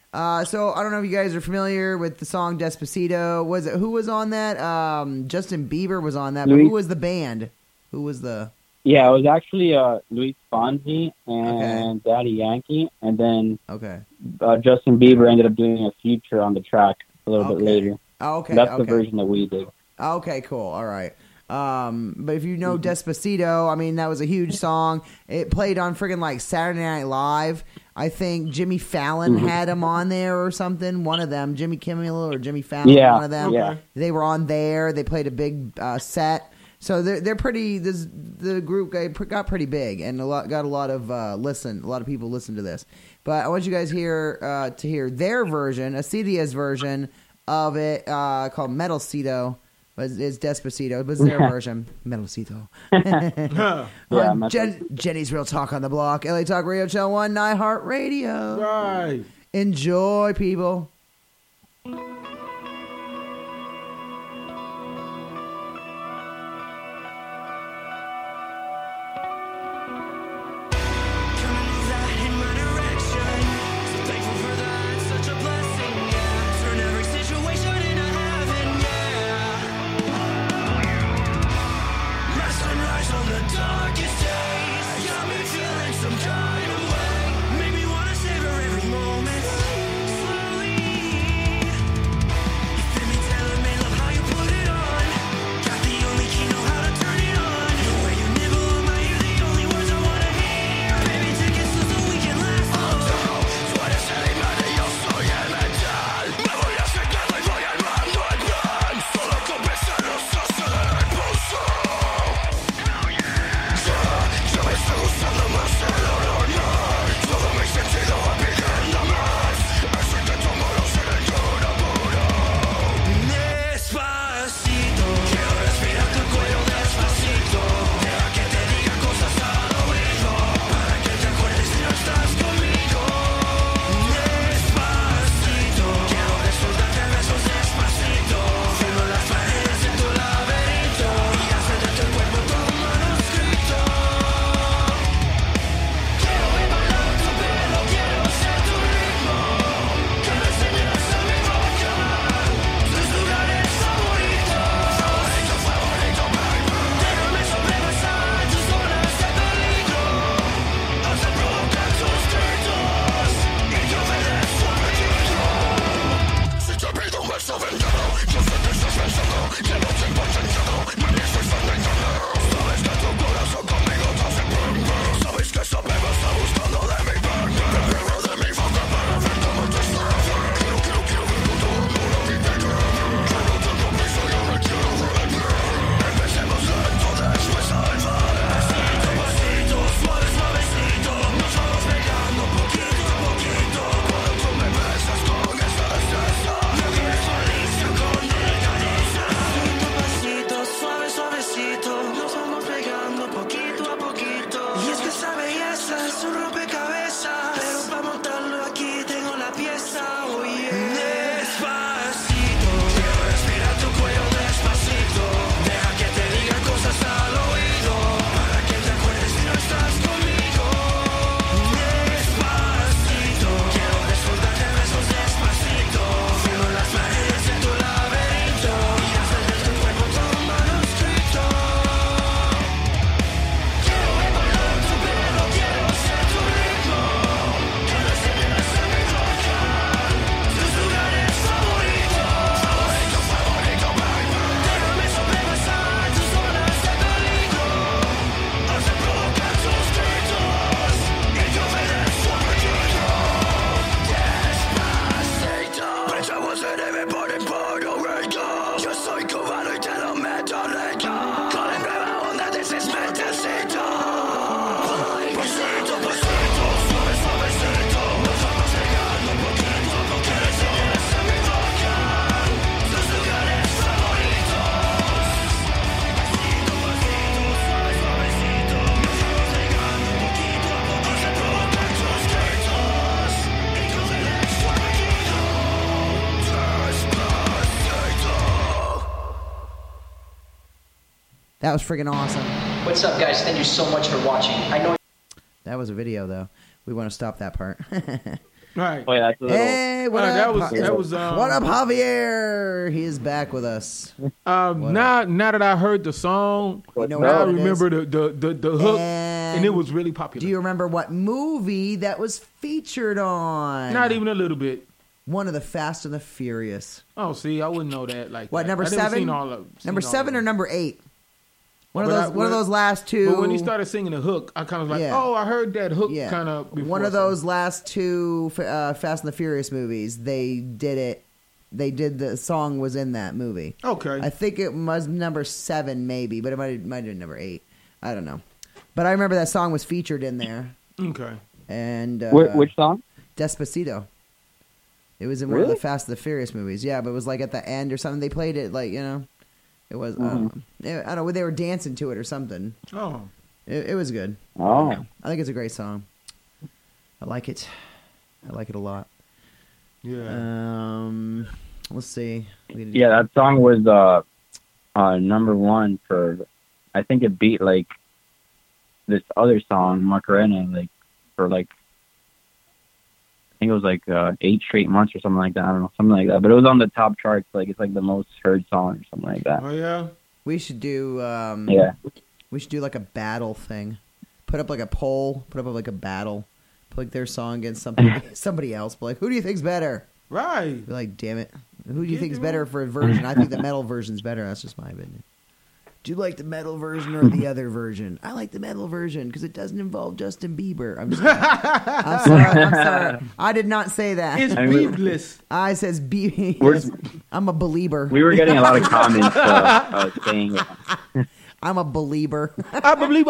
Speaker 3: So I don't know if you guys are familiar with the song Despacito. Who was on that? Justin Bieber was on that. But
Speaker 5: Luis.
Speaker 3: who was the band? Who was the?
Speaker 5: Yeah, it was actually Luis Fonsi and Daddy Yankee, and then Justin Bieber ended up doing a feature on the track a little bit later. That's the version that we did.
Speaker 3: Okay, cool. All right. But if you know Despacito, I mean, that was a huge song. It played on friggin' like Saturday Night Live. I think Jimmy Fallon had him on there or something. One of them, Jimmy Kimmel or Jimmy Fallon, one of them.
Speaker 5: Yeah.
Speaker 3: They were on there. They played a big set. So they're pretty. The group got pretty big and got a lot of listen. A lot of people listen to this. But I want you guys to hear their version, Acedia's version of it, called Metalcito. It's Despacito, but it's their version, Metalcito. Jenny's Real Talk on the Block, LA Talk Radio Channel 1, iHeart Radio.
Speaker 4: Right.
Speaker 3: Enjoy, people.
Speaker 6: Some kind of way, make me wanna savor every moment. Slowly
Speaker 3: That was freaking awesome.
Speaker 6: What's up, guys? Thank you so much for watching. I know
Speaker 3: That was a video, though. We want to stop that part.
Speaker 4: Right.
Speaker 5: Oh, yeah, that's a little...
Speaker 3: Hey, what up?
Speaker 4: That was
Speaker 3: what up, Javier? He is back with us.
Speaker 4: Now that I heard the song,
Speaker 3: You know
Speaker 4: now I
Speaker 3: what it
Speaker 4: remember
Speaker 3: is?
Speaker 4: the hook, and it was really popular.
Speaker 3: Do you remember what movie that was featured on?
Speaker 4: Not even a little bit.
Speaker 3: One of the Fast and the Furious.
Speaker 4: Oh, see, I wouldn't know that. Like
Speaker 3: What,
Speaker 4: that.
Speaker 3: number
Speaker 4: I never
Speaker 3: 7?
Speaker 4: Seen all of,
Speaker 3: Number
Speaker 4: seen all
Speaker 3: 7
Speaker 4: of
Speaker 3: or
Speaker 4: them.
Speaker 3: number 8? One
Speaker 4: But
Speaker 3: of those last two.
Speaker 4: But when he started singing the hook, I kind of was like,
Speaker 3: Yeah.
Speaker 4: oh, I heard that hook
Speaker 3: Yeah.
Speaker 4: kind of before.
Speaker 3: One of those last two Fast and the Furious movies, they did it. They did the song was in that movie.
Speaker 4: Okay.
Speaker 3: I think it was number 7 maybe, but it might have been number 8. I don't know. But I remember that song was featured in there.
Speaker 4: Okay.
Speaker 3: And
Speaker 5: Which song?
Speaker 3: Despacito. It was in one of
Speaker 5: Really?
Speaker 3: the Fast and the Furious movies. Yeah, but it was like at the end or something. They played it like, it was, I don't know, they were dancing to it or something.
Speaker 4: Oh.
Speaker 3: It was good.
Speaker 5: Oh.
Speaker 3: I think it's a great song. I like it. I like it a lot.
Speaker 4: Yeah.
Speaker 3: Let's see.
Speaker 5: Yeah, that song was number 1 for, I think it beat like this other song, Macarena, like for like, I think it was like 8 straight months or something like that. I don't know, something like that. But it was on the top charts, like it's like the most heard song or something like that.
Speaker 4: Oh yeah.
Speaker 3: We should do.
Speaker 5: Yeah.
Speaker 3: We should do like a battle thing. Put up like a poll. Put up like a battle. Put like their song against somebody else. But like, who do you think's better?
Speaker 4: Right.
Speaker 3: Be like, damn it. Who do you
Speaker 4: Yeah,
Speaker 3: think's
Speaker 4: dude.
Speaker 3: better for a version? I think the metal version's better. That's just my opinion. Do you like the metal version or the other version? I like the metal version because it doesn't involve Justin Bieber. I'm sorry. I did not say that.
Speaker 4: It's
Speaker 5: I mean-
Speaker 4: beebless.
Speaker 3: I says
Speaker 5: We're-
Speaker 3: I'm a believer.
Speaker 5: We were getting a lot of comments saying
Speaker 3: I'm a believer.
Speaker 4: I believe.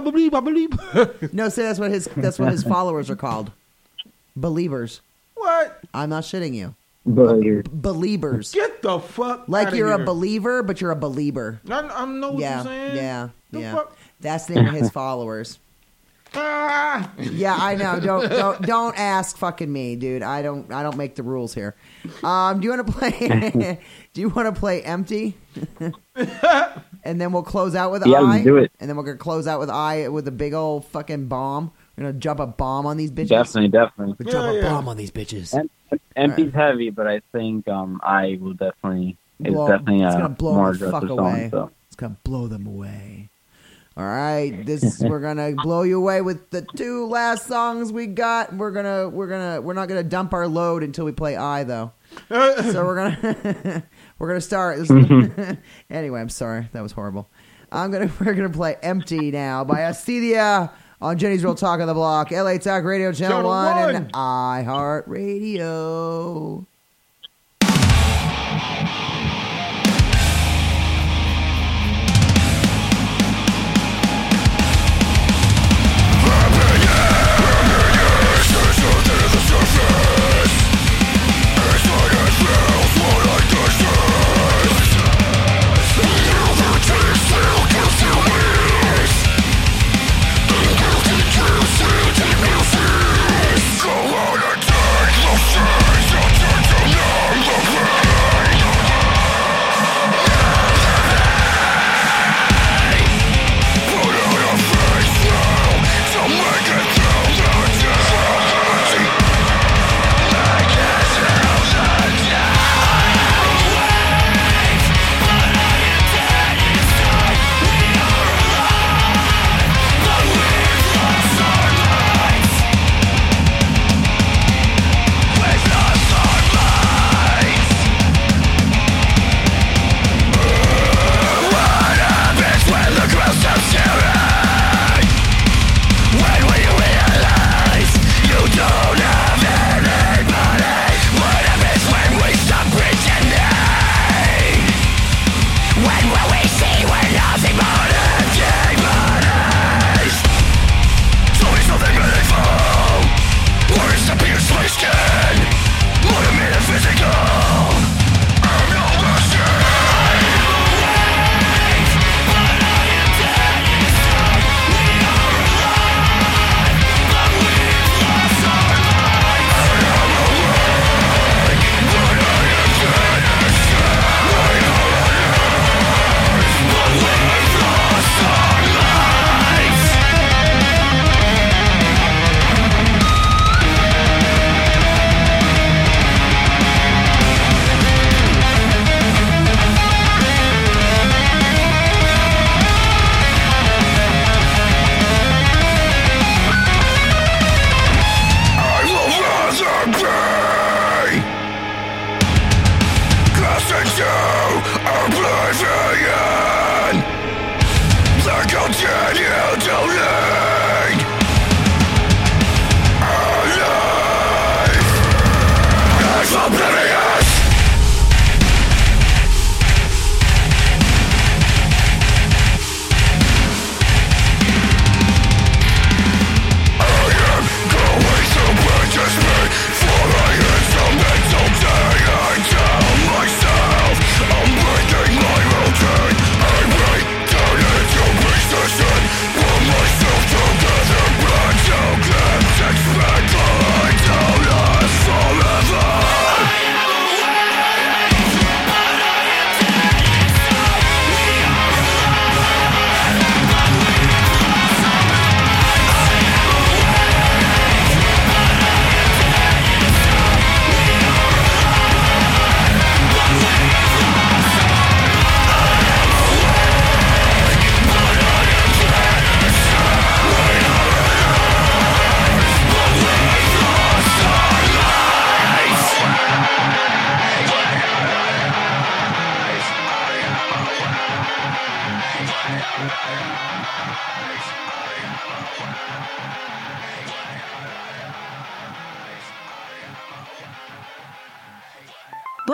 Speaker 3: No, say that's what his followers are called. Believers.
Speaker 4: What?
Speaker 3: I'm not shitting you. Believers.
Speaker 4: Get the fuck
Speaker 3: Like
Speaker 4: outta
Speaker 3: you're
Speaker 4: here.
Speaker 3: a believer, but you're a believer.
Speaker 4: I know what
Speaker 3: Yeah,
Speaker 4: you're saying.
Speaker 3: yeah,
Speaker 4: The
Speaker 3: yeah.
Speaker 4: fuck?
Speaker 3: That's the name of his followers.
Speaker 4: Ah!
Speaker 3: Yeah, I know. Don't ask fucking me, dude. I don't make the rules here. Do you want to play? Do you want to play Empty? And then we'll close out with
Speaker 5: Yeah,
Speaker 3: I.
Speaker 5: let's do it.
Speaker 3: And then we're gonna close out with I with a big old fucking bomb. We're gonna drop a bomb on these bitches.
Speaker 5: Definitely.
Speaker 3: We drop a
Speaker 4: Yeah.
Speaker 3: bomb on these bitches.
Speaker 5: Empty's heavy, but I think I will definitely. It's
Speaker 3: Blow-
Speaker 5: definitely
Speaker 3: it's
Speaker 5: a
Speaker 3: gonna blow
Speaker 5: more
Speaker 3: them the fuck
Speaker 5: aggressive
Speaker 3: away.
Speaker 5: song. So.
Speaker 3: It's gonna blow them away. All right, we're gonna blow you away with the 2 last songs we got. We're not gonna dump our load until we play I though. So we're gonna start. Anyway, I'm sorry, that was horrible. We're gonna play Empty now by Acedia on Jenny's Real Talk on the Block, LA Talk Radio Channel
Speaker 4: Channel
Speaker 3: 1 and
Speaker 4: 1.
Speaker 3: iHeartRadio.
Speaker 7: Go on and take the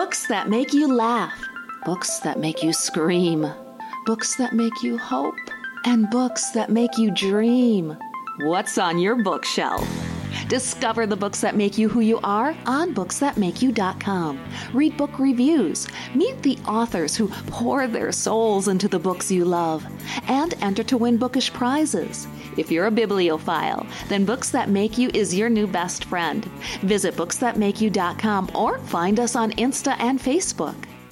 Speaker 7: Books that make you laugh, books that make you scream, books that make you hope, and books that make you dream. What's on your bookshelf? Discover the books that make you who you are on BooksThatMakeYou.com. Read book reviews, meet the authors who pour their souls into the books you love, and enter to win bookish prizes. If you're a bibliophile, then Books That Make You is your new best friend. Visit BooksThatMakeYou.com or find us on Insta and Facebook.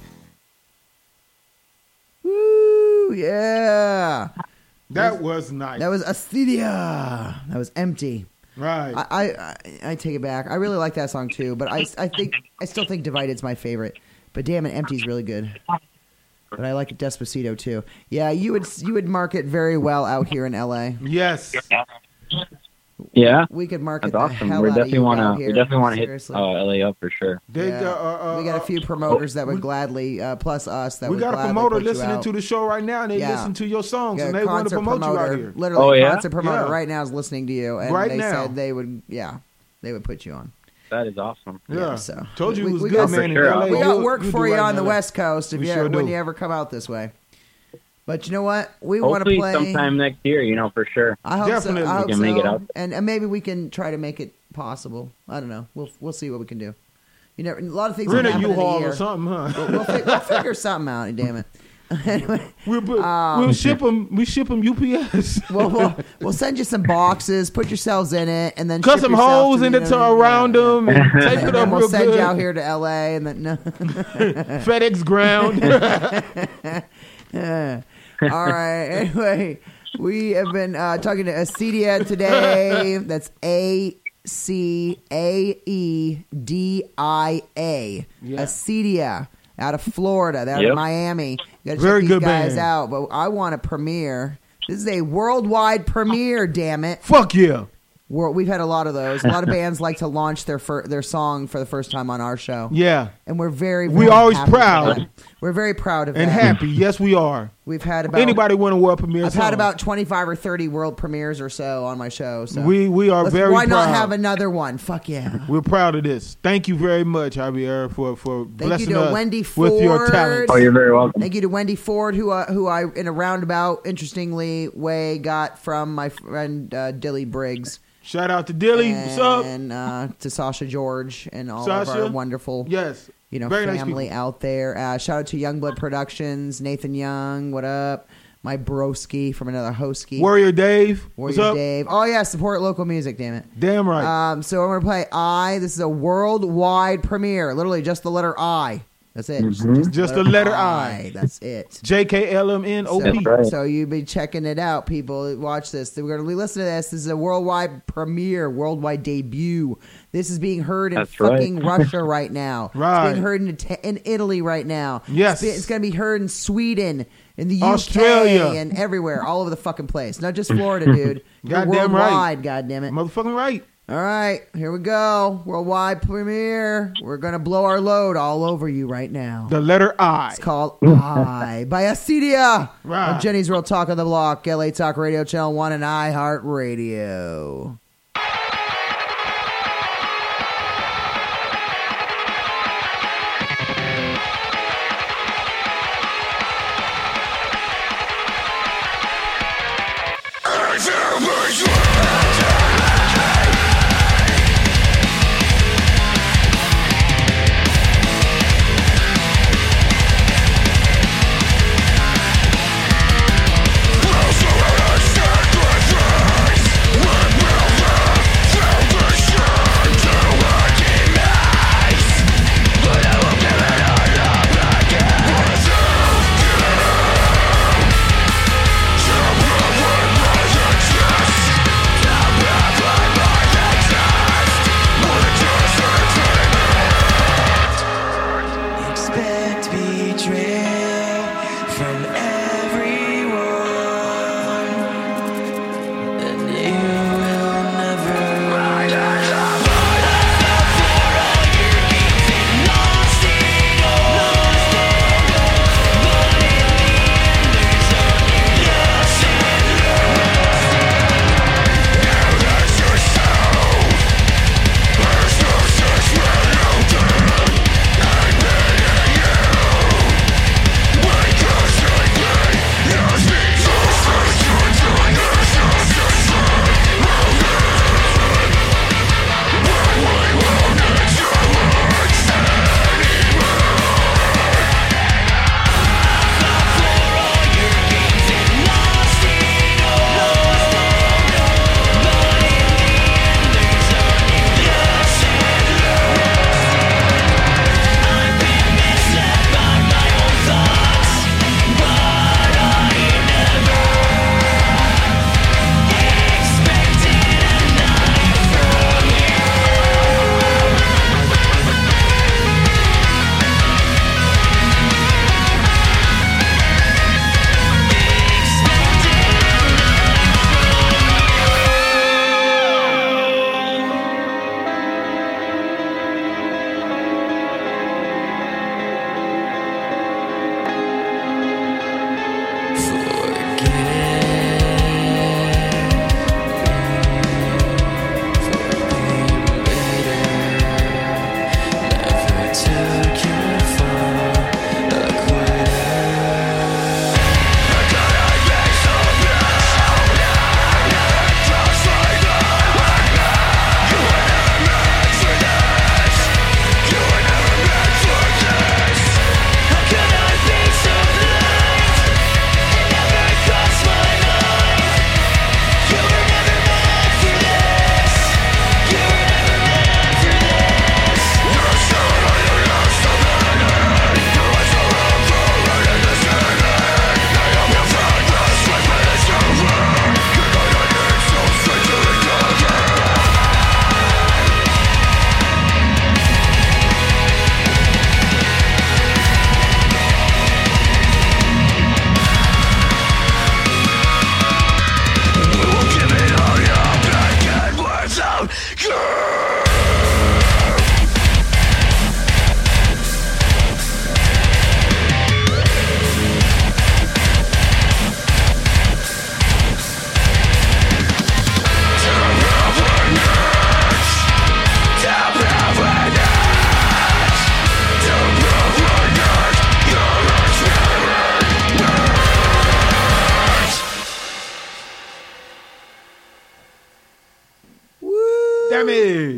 Speaker 3: Woo, yeah.
Speaker 4: That was nice.
Speaker 3: That was Aesthesia. That was Empty.
Speaker 4: Right.
Speaker 3: I take it back. I really like that song too, but I still think Divided's my favorite. But damn it, Empty's really good. But I like Despacito too. Yeah, you would market very well out here in LA.
Speaker 4: Yes.
Speaker 5: Yeah,
Speaker 3: we could market
Speaker 5: that's
Speaker 3: the
Speaker 5: awesome.
Speaker 3: hell
Speaker 5: We
Speaker 3: out of you out here.
Speaker 5: definitely want to hit
Speaker 3: Seriously.
Speaker 5: LA up for sure.
Speaker 3: Yeah. We got a few promoters that would gladly, plus us, that would gladly
Speaker 4: We got a promoter
Speaker 3: put you
Speaker 4: listening
Speaker 3: out.
Speaker 4: to the show right now, and they listen to your songs, and they want to promote you out here.
Speaker 3: Literally, concert promoter right now is listening to you, and
Speaker 4: right
Speaker 3: they
Speaker 4: now.
Speaker 3: said they would put you on.
Speaker 5: That is awesome.
Speaker 4: Yeah.
Speaker 3: So
Speaker 4: Told you it was
Speaker 3: we
Speaker 4: good,
Speaker 3: got,
Speaker 4: man.
Speaker 5: sure.
Speaker 4: In LA.
Speaker 3: We got work
Speaker 4: You
Speaker 3: for
Speaker 4: do
Speaker 3: you
Speaker 4: right
Speaker 3: on
Speaker 4: in
Speaker 3: the
Speaker 4: LA.
Speaker 3: West Coast
Speaker 4: We sure
Speaker 3: when
Speaker 4: do.
Speaker 3: you ever come out this way. But you know what? We want to
Speaker 5: Hopefully
Speaker 3: play
Speaker 5: sometime next year, for sure.
Speaker 3: I hope
Speaker 4: Definitely.
Speaker 3: so. I hope
Speaker 5: We can make it out.
Speaker 3: And maybe we can try to make it possible. I don't know. We'll see what we can do. You never. A lot of things
Speaker 4: Rent a
Speaker 3: happen in a
Speaker 4: U-Haul
Speaker 3: year.
Speaker 4: or something, huh?
Speaker 3: We'll figure something out. Damn it. Anyway,
Speaker 4: we'll ship them. We ship them UPS.
Speaker 3: we'll send you some boxes. Put yourselves in it, and then
Speaker 4: cut
Speaker 3: ship
Speaker 4: some
Speaker 3: yourself
Speaker 4: holes
Speaker 3: to
Speaker 4: in
Speaker 3: the-
Speaker 4: it around them and tape it
Speaker 3: And
Speaker 4: up
Speaker 3: then we'll
Speaker 4: real
Speaker 3: send
Speaker 4: good.
Speaker 3: you out here to LA, and then no.
Speaker 4: FedEx ground.
Speaker 3: All right. Anyway, we have been talking to Aesthesia today. That's ACAEDIA.
Speaker 4: Yeah.
Speaker 3: Aesthesia out of Florida, out of Miami. You got to
Speaker 4: Very
Speaker 3: check
Speaker 4: good
Speaker 3: these guys
Speaker 4: band.
Speaker 3: out. But I want a premiere. This is a worldwide premiere. Damn it!
Speaker 4: Fuck yeah.
Speaker 3: We've had a lot of those. A lot of bands like to launch their song for the first time on our show.
Speaker 4: Yeah.
Speaker 3: And we're very,
Speaker 4: We
Speaker 3: very
Speaker 4: always
Speaker 3: happy for
Speaker 4: proud.
Speaker 3: that. We're very proud of
Speaker 4: And
Speaker 3: that.
Speaker 4: happy. Yes, we are.
Speaker 3: We've had about
Speaker 4: Anybody want a world premiere
Speaker 3: I've
Speaker 4: song?
Speaker 3: had about 25 or 30 world premieres or so on my show. So
Speaker 4: We are very
Speaker 3: why
Speaker 4: proud.
Speaker 3: not have another one? Fuck yeah.
Speaker 4: We're proud of this. Thank you very much, Javier, for
Speaker 3: Thank
Speaker 4: blessing
Speaker 3: you to
Speaker 4: us
Speaker 3: Wendy Ford.
Speaker 4: with your talent.
Speaker 5: Oh, you're very welcome.
Speaker 3: Thank you to Wendy Ford, who I in a roundabout, interestingly way got from my friend Dilly Briggs.
Speaker 4: Shout out to Dilly. What's up?
Speaker 3: And to Sasha George and all of
Speaker 4: Sasha?
Speaker 3: our wonderful
Speaker 4: Yes. Very nice
Speaker 3: family
Speaker 4: people.
Speaker 3: out there. Shout out to Youngblood Productions, Nathan Young, what up? My broski from another Hosky.
Speaker 4: Warrior Dave. What's
Speaker 3: Warrior
Speaker 4: up?
Speaker 3: Dave. Oh yeah, support local music, damn it.
Speaker 4: Damn right.
Speaker 3: So I'm gonna play I. This is a worldwide premiere. Literally just the letter I. That's it.
Speaker 4: Just the letter I.
Speaker 3: That's it.
Speaker 4: JKLMNOP.
Speaker 5: That's right.
Speaker 3: So you be checking it out, people. Watch this. We're going to listen to this. This is a worldwide premiere, worldwide debut. This is being heard in
Speaker 5: That's right.
Speaker 3: fucking Russia right now.
Speaker 4: Right.
Speaker 3: It's being heard in Italy right now.
Speaker 4: Yes.
Speaker 3: It's going to be heard in Sweden, in the
Speaker 4: Australia.
Speaker 3: UK, and everywhere, all over the fucking place. Not just Florida, dude. You're
Speaker 4: Goddamn
Speaker 3: worldwide,
Speaker 4: right.
Speaker 3: goddamn it.
Speaker 4: Motherfucking right.
Speaker 3: All right, here we go. Worldwide premiere. We're going to blow our load all over you right now.
Speaker 4: The letter I.
Speaker 3: It's called I by Aesthesia
Speaker 4: Right.
Speaker 3: on Jenny's Real Talk on the Block, LA Talk Radio Channel 1 and iHeartRadio.
Speaker 8: Sacrifice, what will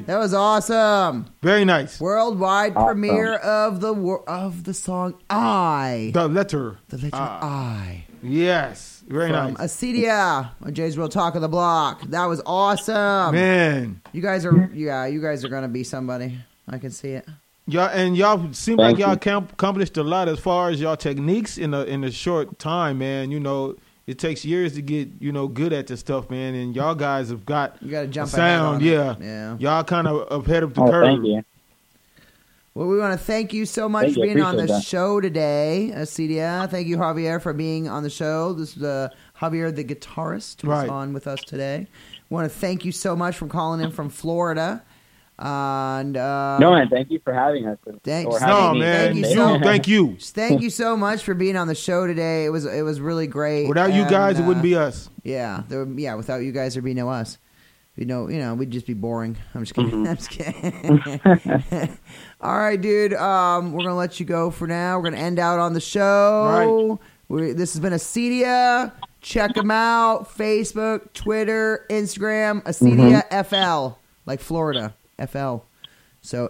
Speaker 3: That was awesome.
Speaker 4: Very nice.
Speaker 3: Worldwide premiere of the song I.
Speaker 4: The letter
Speaker 3: I.
Speaker 4: Yes. Very
Speaker 3: From
Speaker 4: nice.
Speaker 3: Acedia on Jay's Real Talk of the Block. That was awesome.
Speaker 4: Man.
Speaker 3: You guys are going to be somebody. I can see it.
Speaker 4: Y'all seem like y'all accomplished a lot as far as y'all techniques in a short time, man. You know, it takes years to get, you know, good at this stuff, man. And y'all guys have got
Speaker 3: you got to jump
Speaker 4: a sound,
Speaker 3: yeah.
Speaker 4: Y'all kind of ahead of the curve.
Speaker 5: Thank you.
Speaker 3: Well, we want to thank you so much for being on the show today, Acedia. Thank you, Javier, for being on the show. This is Javier, the guitarist, who's on with us today. We want to thank you so much for calling in from Florida. And
Speaker 5: no, man, thank you for having us.
Speaker 3: Thanks.
Speaker 4: Thank you.
Speaker 3: Thank you so much for being on the show today. It was really great.
Speaker 4: Without you guys, it wouldn't be us.
Speaker 3: Yeah, without you guys, there'd be no us. You know, we'd just be boring. I'm just kidding.
Speaker 5: Mm-hmm.
Speaker 3: I'm just kidding. All right, dude. We're gonna let you go for now. We're gonna end out on the show. Right. This has been Acedia. Check them out: Facebook, Twitter, Instagram. Acedia FL, like Florida FL. So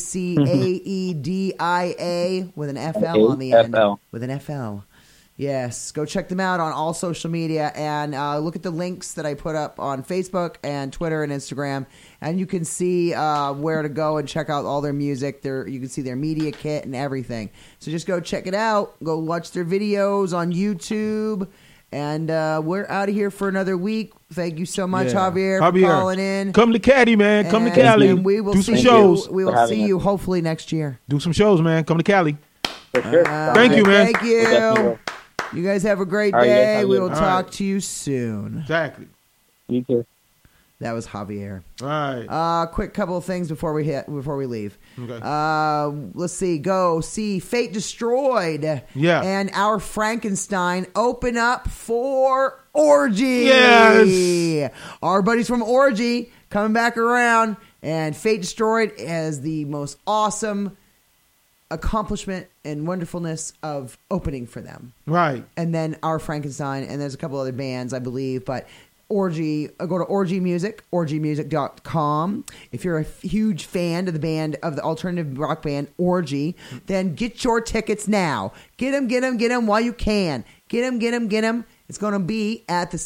Speaker 3: ACAEDIA with an FL on the end. With an FL. Yes, go check them out on all social media and look at the links that I put up on Facebook and Twitter and Instagram, and you can see where to go and check out all their music. You can see their media kit and everything. So just go check it out. Go watch their videos on YouTube, and we're out of here for another week. Thank you so much, Javier, for calling in.
Speaker 4: Come to Caddy, man. Come to Cali.
Speaker 3: We will
Speaker 4: do some shows.
Speaker 3: We will see you hopefully next year.
Speaker 4: Do some shows, man. Come to Cali.
Speaker 5: For sure.
Speaker 4: Thank you, man.
Speaker 3: Thank you. You guys have a great day. We will talk to you soon.
Speaker 4: Exactly.
Speaker 5: You too.
Speaker 3: That was Javier.
Speaker 4: All right.
Speaker 3: Quick couple of things before we leave.
Speaker 4: Okay.
Speaker 3: Let's see. Go see Fate Destroyed.
Speaker 4: Yeah.
Speaker 3: And Our Frankenstein open up for Orgy.
Speaker 4: Yes.
Speaker 3: Our buddies from Orgy coming back around, and Fate Destroyed is the most awesome accomplishment and wonderfulness of opening for them.
Speaker 4: Right.
Speaker 3: And then Our Frankenstein, and there's a couple other bands, I believe, but Orgy, go to Orgy Music, orgymusic.com. If you're a huge fan of the alternative rock band Orgy, then get your tickets now. Get them while you can. Get them. It's going to be at the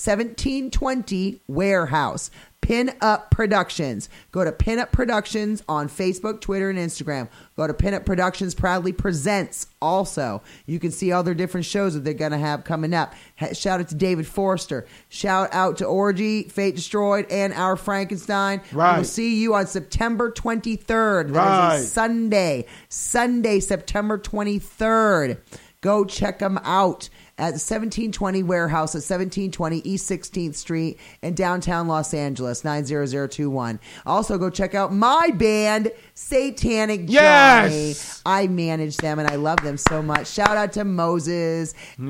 Speaker 3: 1720 Warehouse. Pin Up Productions. Go to Pin Up Productions on Facebook, Twitter, and Instagram. Go to Pin Up Productions Proudly Presents also. You can see all their different shows that they're going to have coming up. Shout out to David Forster. Shout out to Orgy, Fate Destroyed, and Our Frankenstein.
Speaker 4: Right.
Speaker 3: We'll see you on September 23rd. That
Speaker 4: right.
Speaker 3: is a Sunday, September 23rd. Go check them out at the 1720 Warehouse at 1720 East 16th Street in downtown Los Angeles, 90021. Also, go check out my band, Satanic Johnny.
Speaker 4: Yes!
Speaker 3: I manage them, and I love them so much. Shout out to Moses and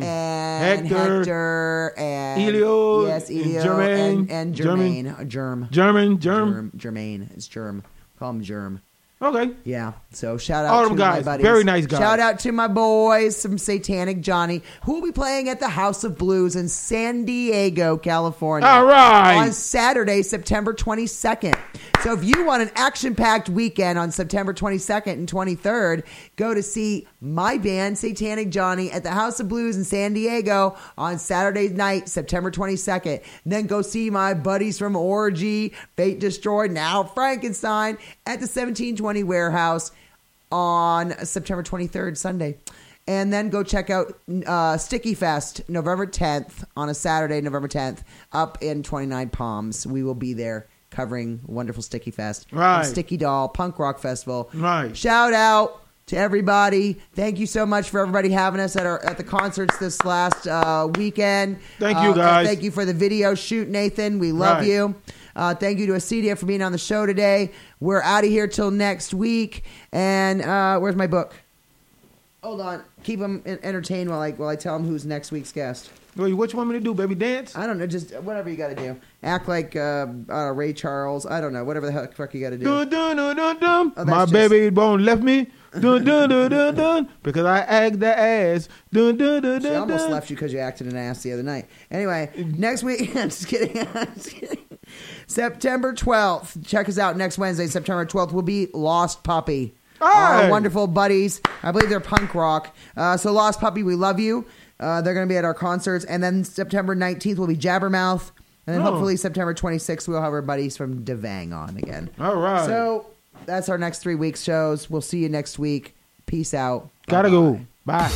Speaker 3: Hector and
Speaker 4: Elio,
Speaker 3: Jermaine and Jermaine. Jermaine. It's Germ. Call him Germ.
Speaker 4: Okay.
Speaker 3: Yeah. So shout out to
Speaker 4: guys.
Speaker 3: my buddies.
Speaker 4: Very nice guys.
Speaker 3: Shout out to my boys from Satanic Johnny, who will be playing at the House of Blues in San Diego, California.
Speaker 4: All right.
Speaker 3: On Saturday, September 22nd. So if you want an action-packed weekend on September 22nd and 23rd, go to see my band, Satanic Johnny, at the House of Blues in San Diego on Saturday night, September 22nd. And then go see my buddies from Orgy, Fate Destroyed, Now Frankenstein at the 1720 Warehouse on September 23rd, Sunday. And then go check out Sticky Fest, November 10th, on a Saturday, November 10th, up in 29 Palms. We will be there covering wonderful Sticky Fest.
Speaker 4: Right.
Speaker 3: And Sticky Doll Punk Rock Festival.
Speaker 4: Right.
Speaker 3: Shout out to everybody. Thank you so much for everybody having us at the concerts this last weekend.
Speaker 4: Thank you, guys.
Speaker 3: Thank you for the video shoot, Nathan. We love you. Thank you to Acedia for being on the show today. We're out of here till next week. And where's my book? Hold on. Keep them entertained while I tell them who's next week's guest.
Speaker 4: Wait, what you want me to do, baby? Dance?
Speaker 3: I don't know. Just whatever you got to do. Act like Ray Charles. I don't know. Whatever the fuck you got to do.
Speaker 4: Dun, dun, dun, dun, dun. My baby bone left me. Dun, dun, dun, dun, dun, because I act the ass. Dun, dun, dun,
Speaker 3: She
Speaker 4: dun,
Speaker 3: almost
Speaker 4: dun.
Speaker 3: left you because you acted an ass the other night. Anyway, next week. I'm just kidding. September 12th. Check us out next Wednesday, September 12th, will be Lost Puppy.
Speaker 4: Hey.
Speaker 3: Our wonderful buddies. I believe they're punk rock. So Lost Puppy, we love you. They're going to be at our concerts. And then September 19th will be Jabbermouth. And then hopefully September 26th, we'll have our buddies from Devang on again.
Speaker 4: All right.
Speaker 3: So that's our next 3 weeks shows. We'll see you next week. Peace out.
Speaker 4: Gotta go. Bye.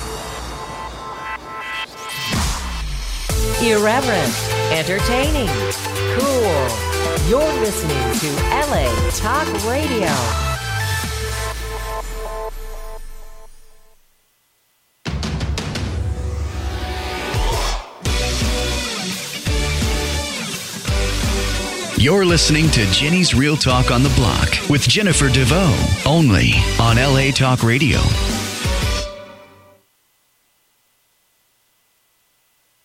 Speaker 1: Irreverent, entertaining, cool. You're listening to LA Talk Radio.
Speaker 2: You're listening to Jenny's Real Talk on the Block with Jennifer DeVoe, only on LA Talk Radio.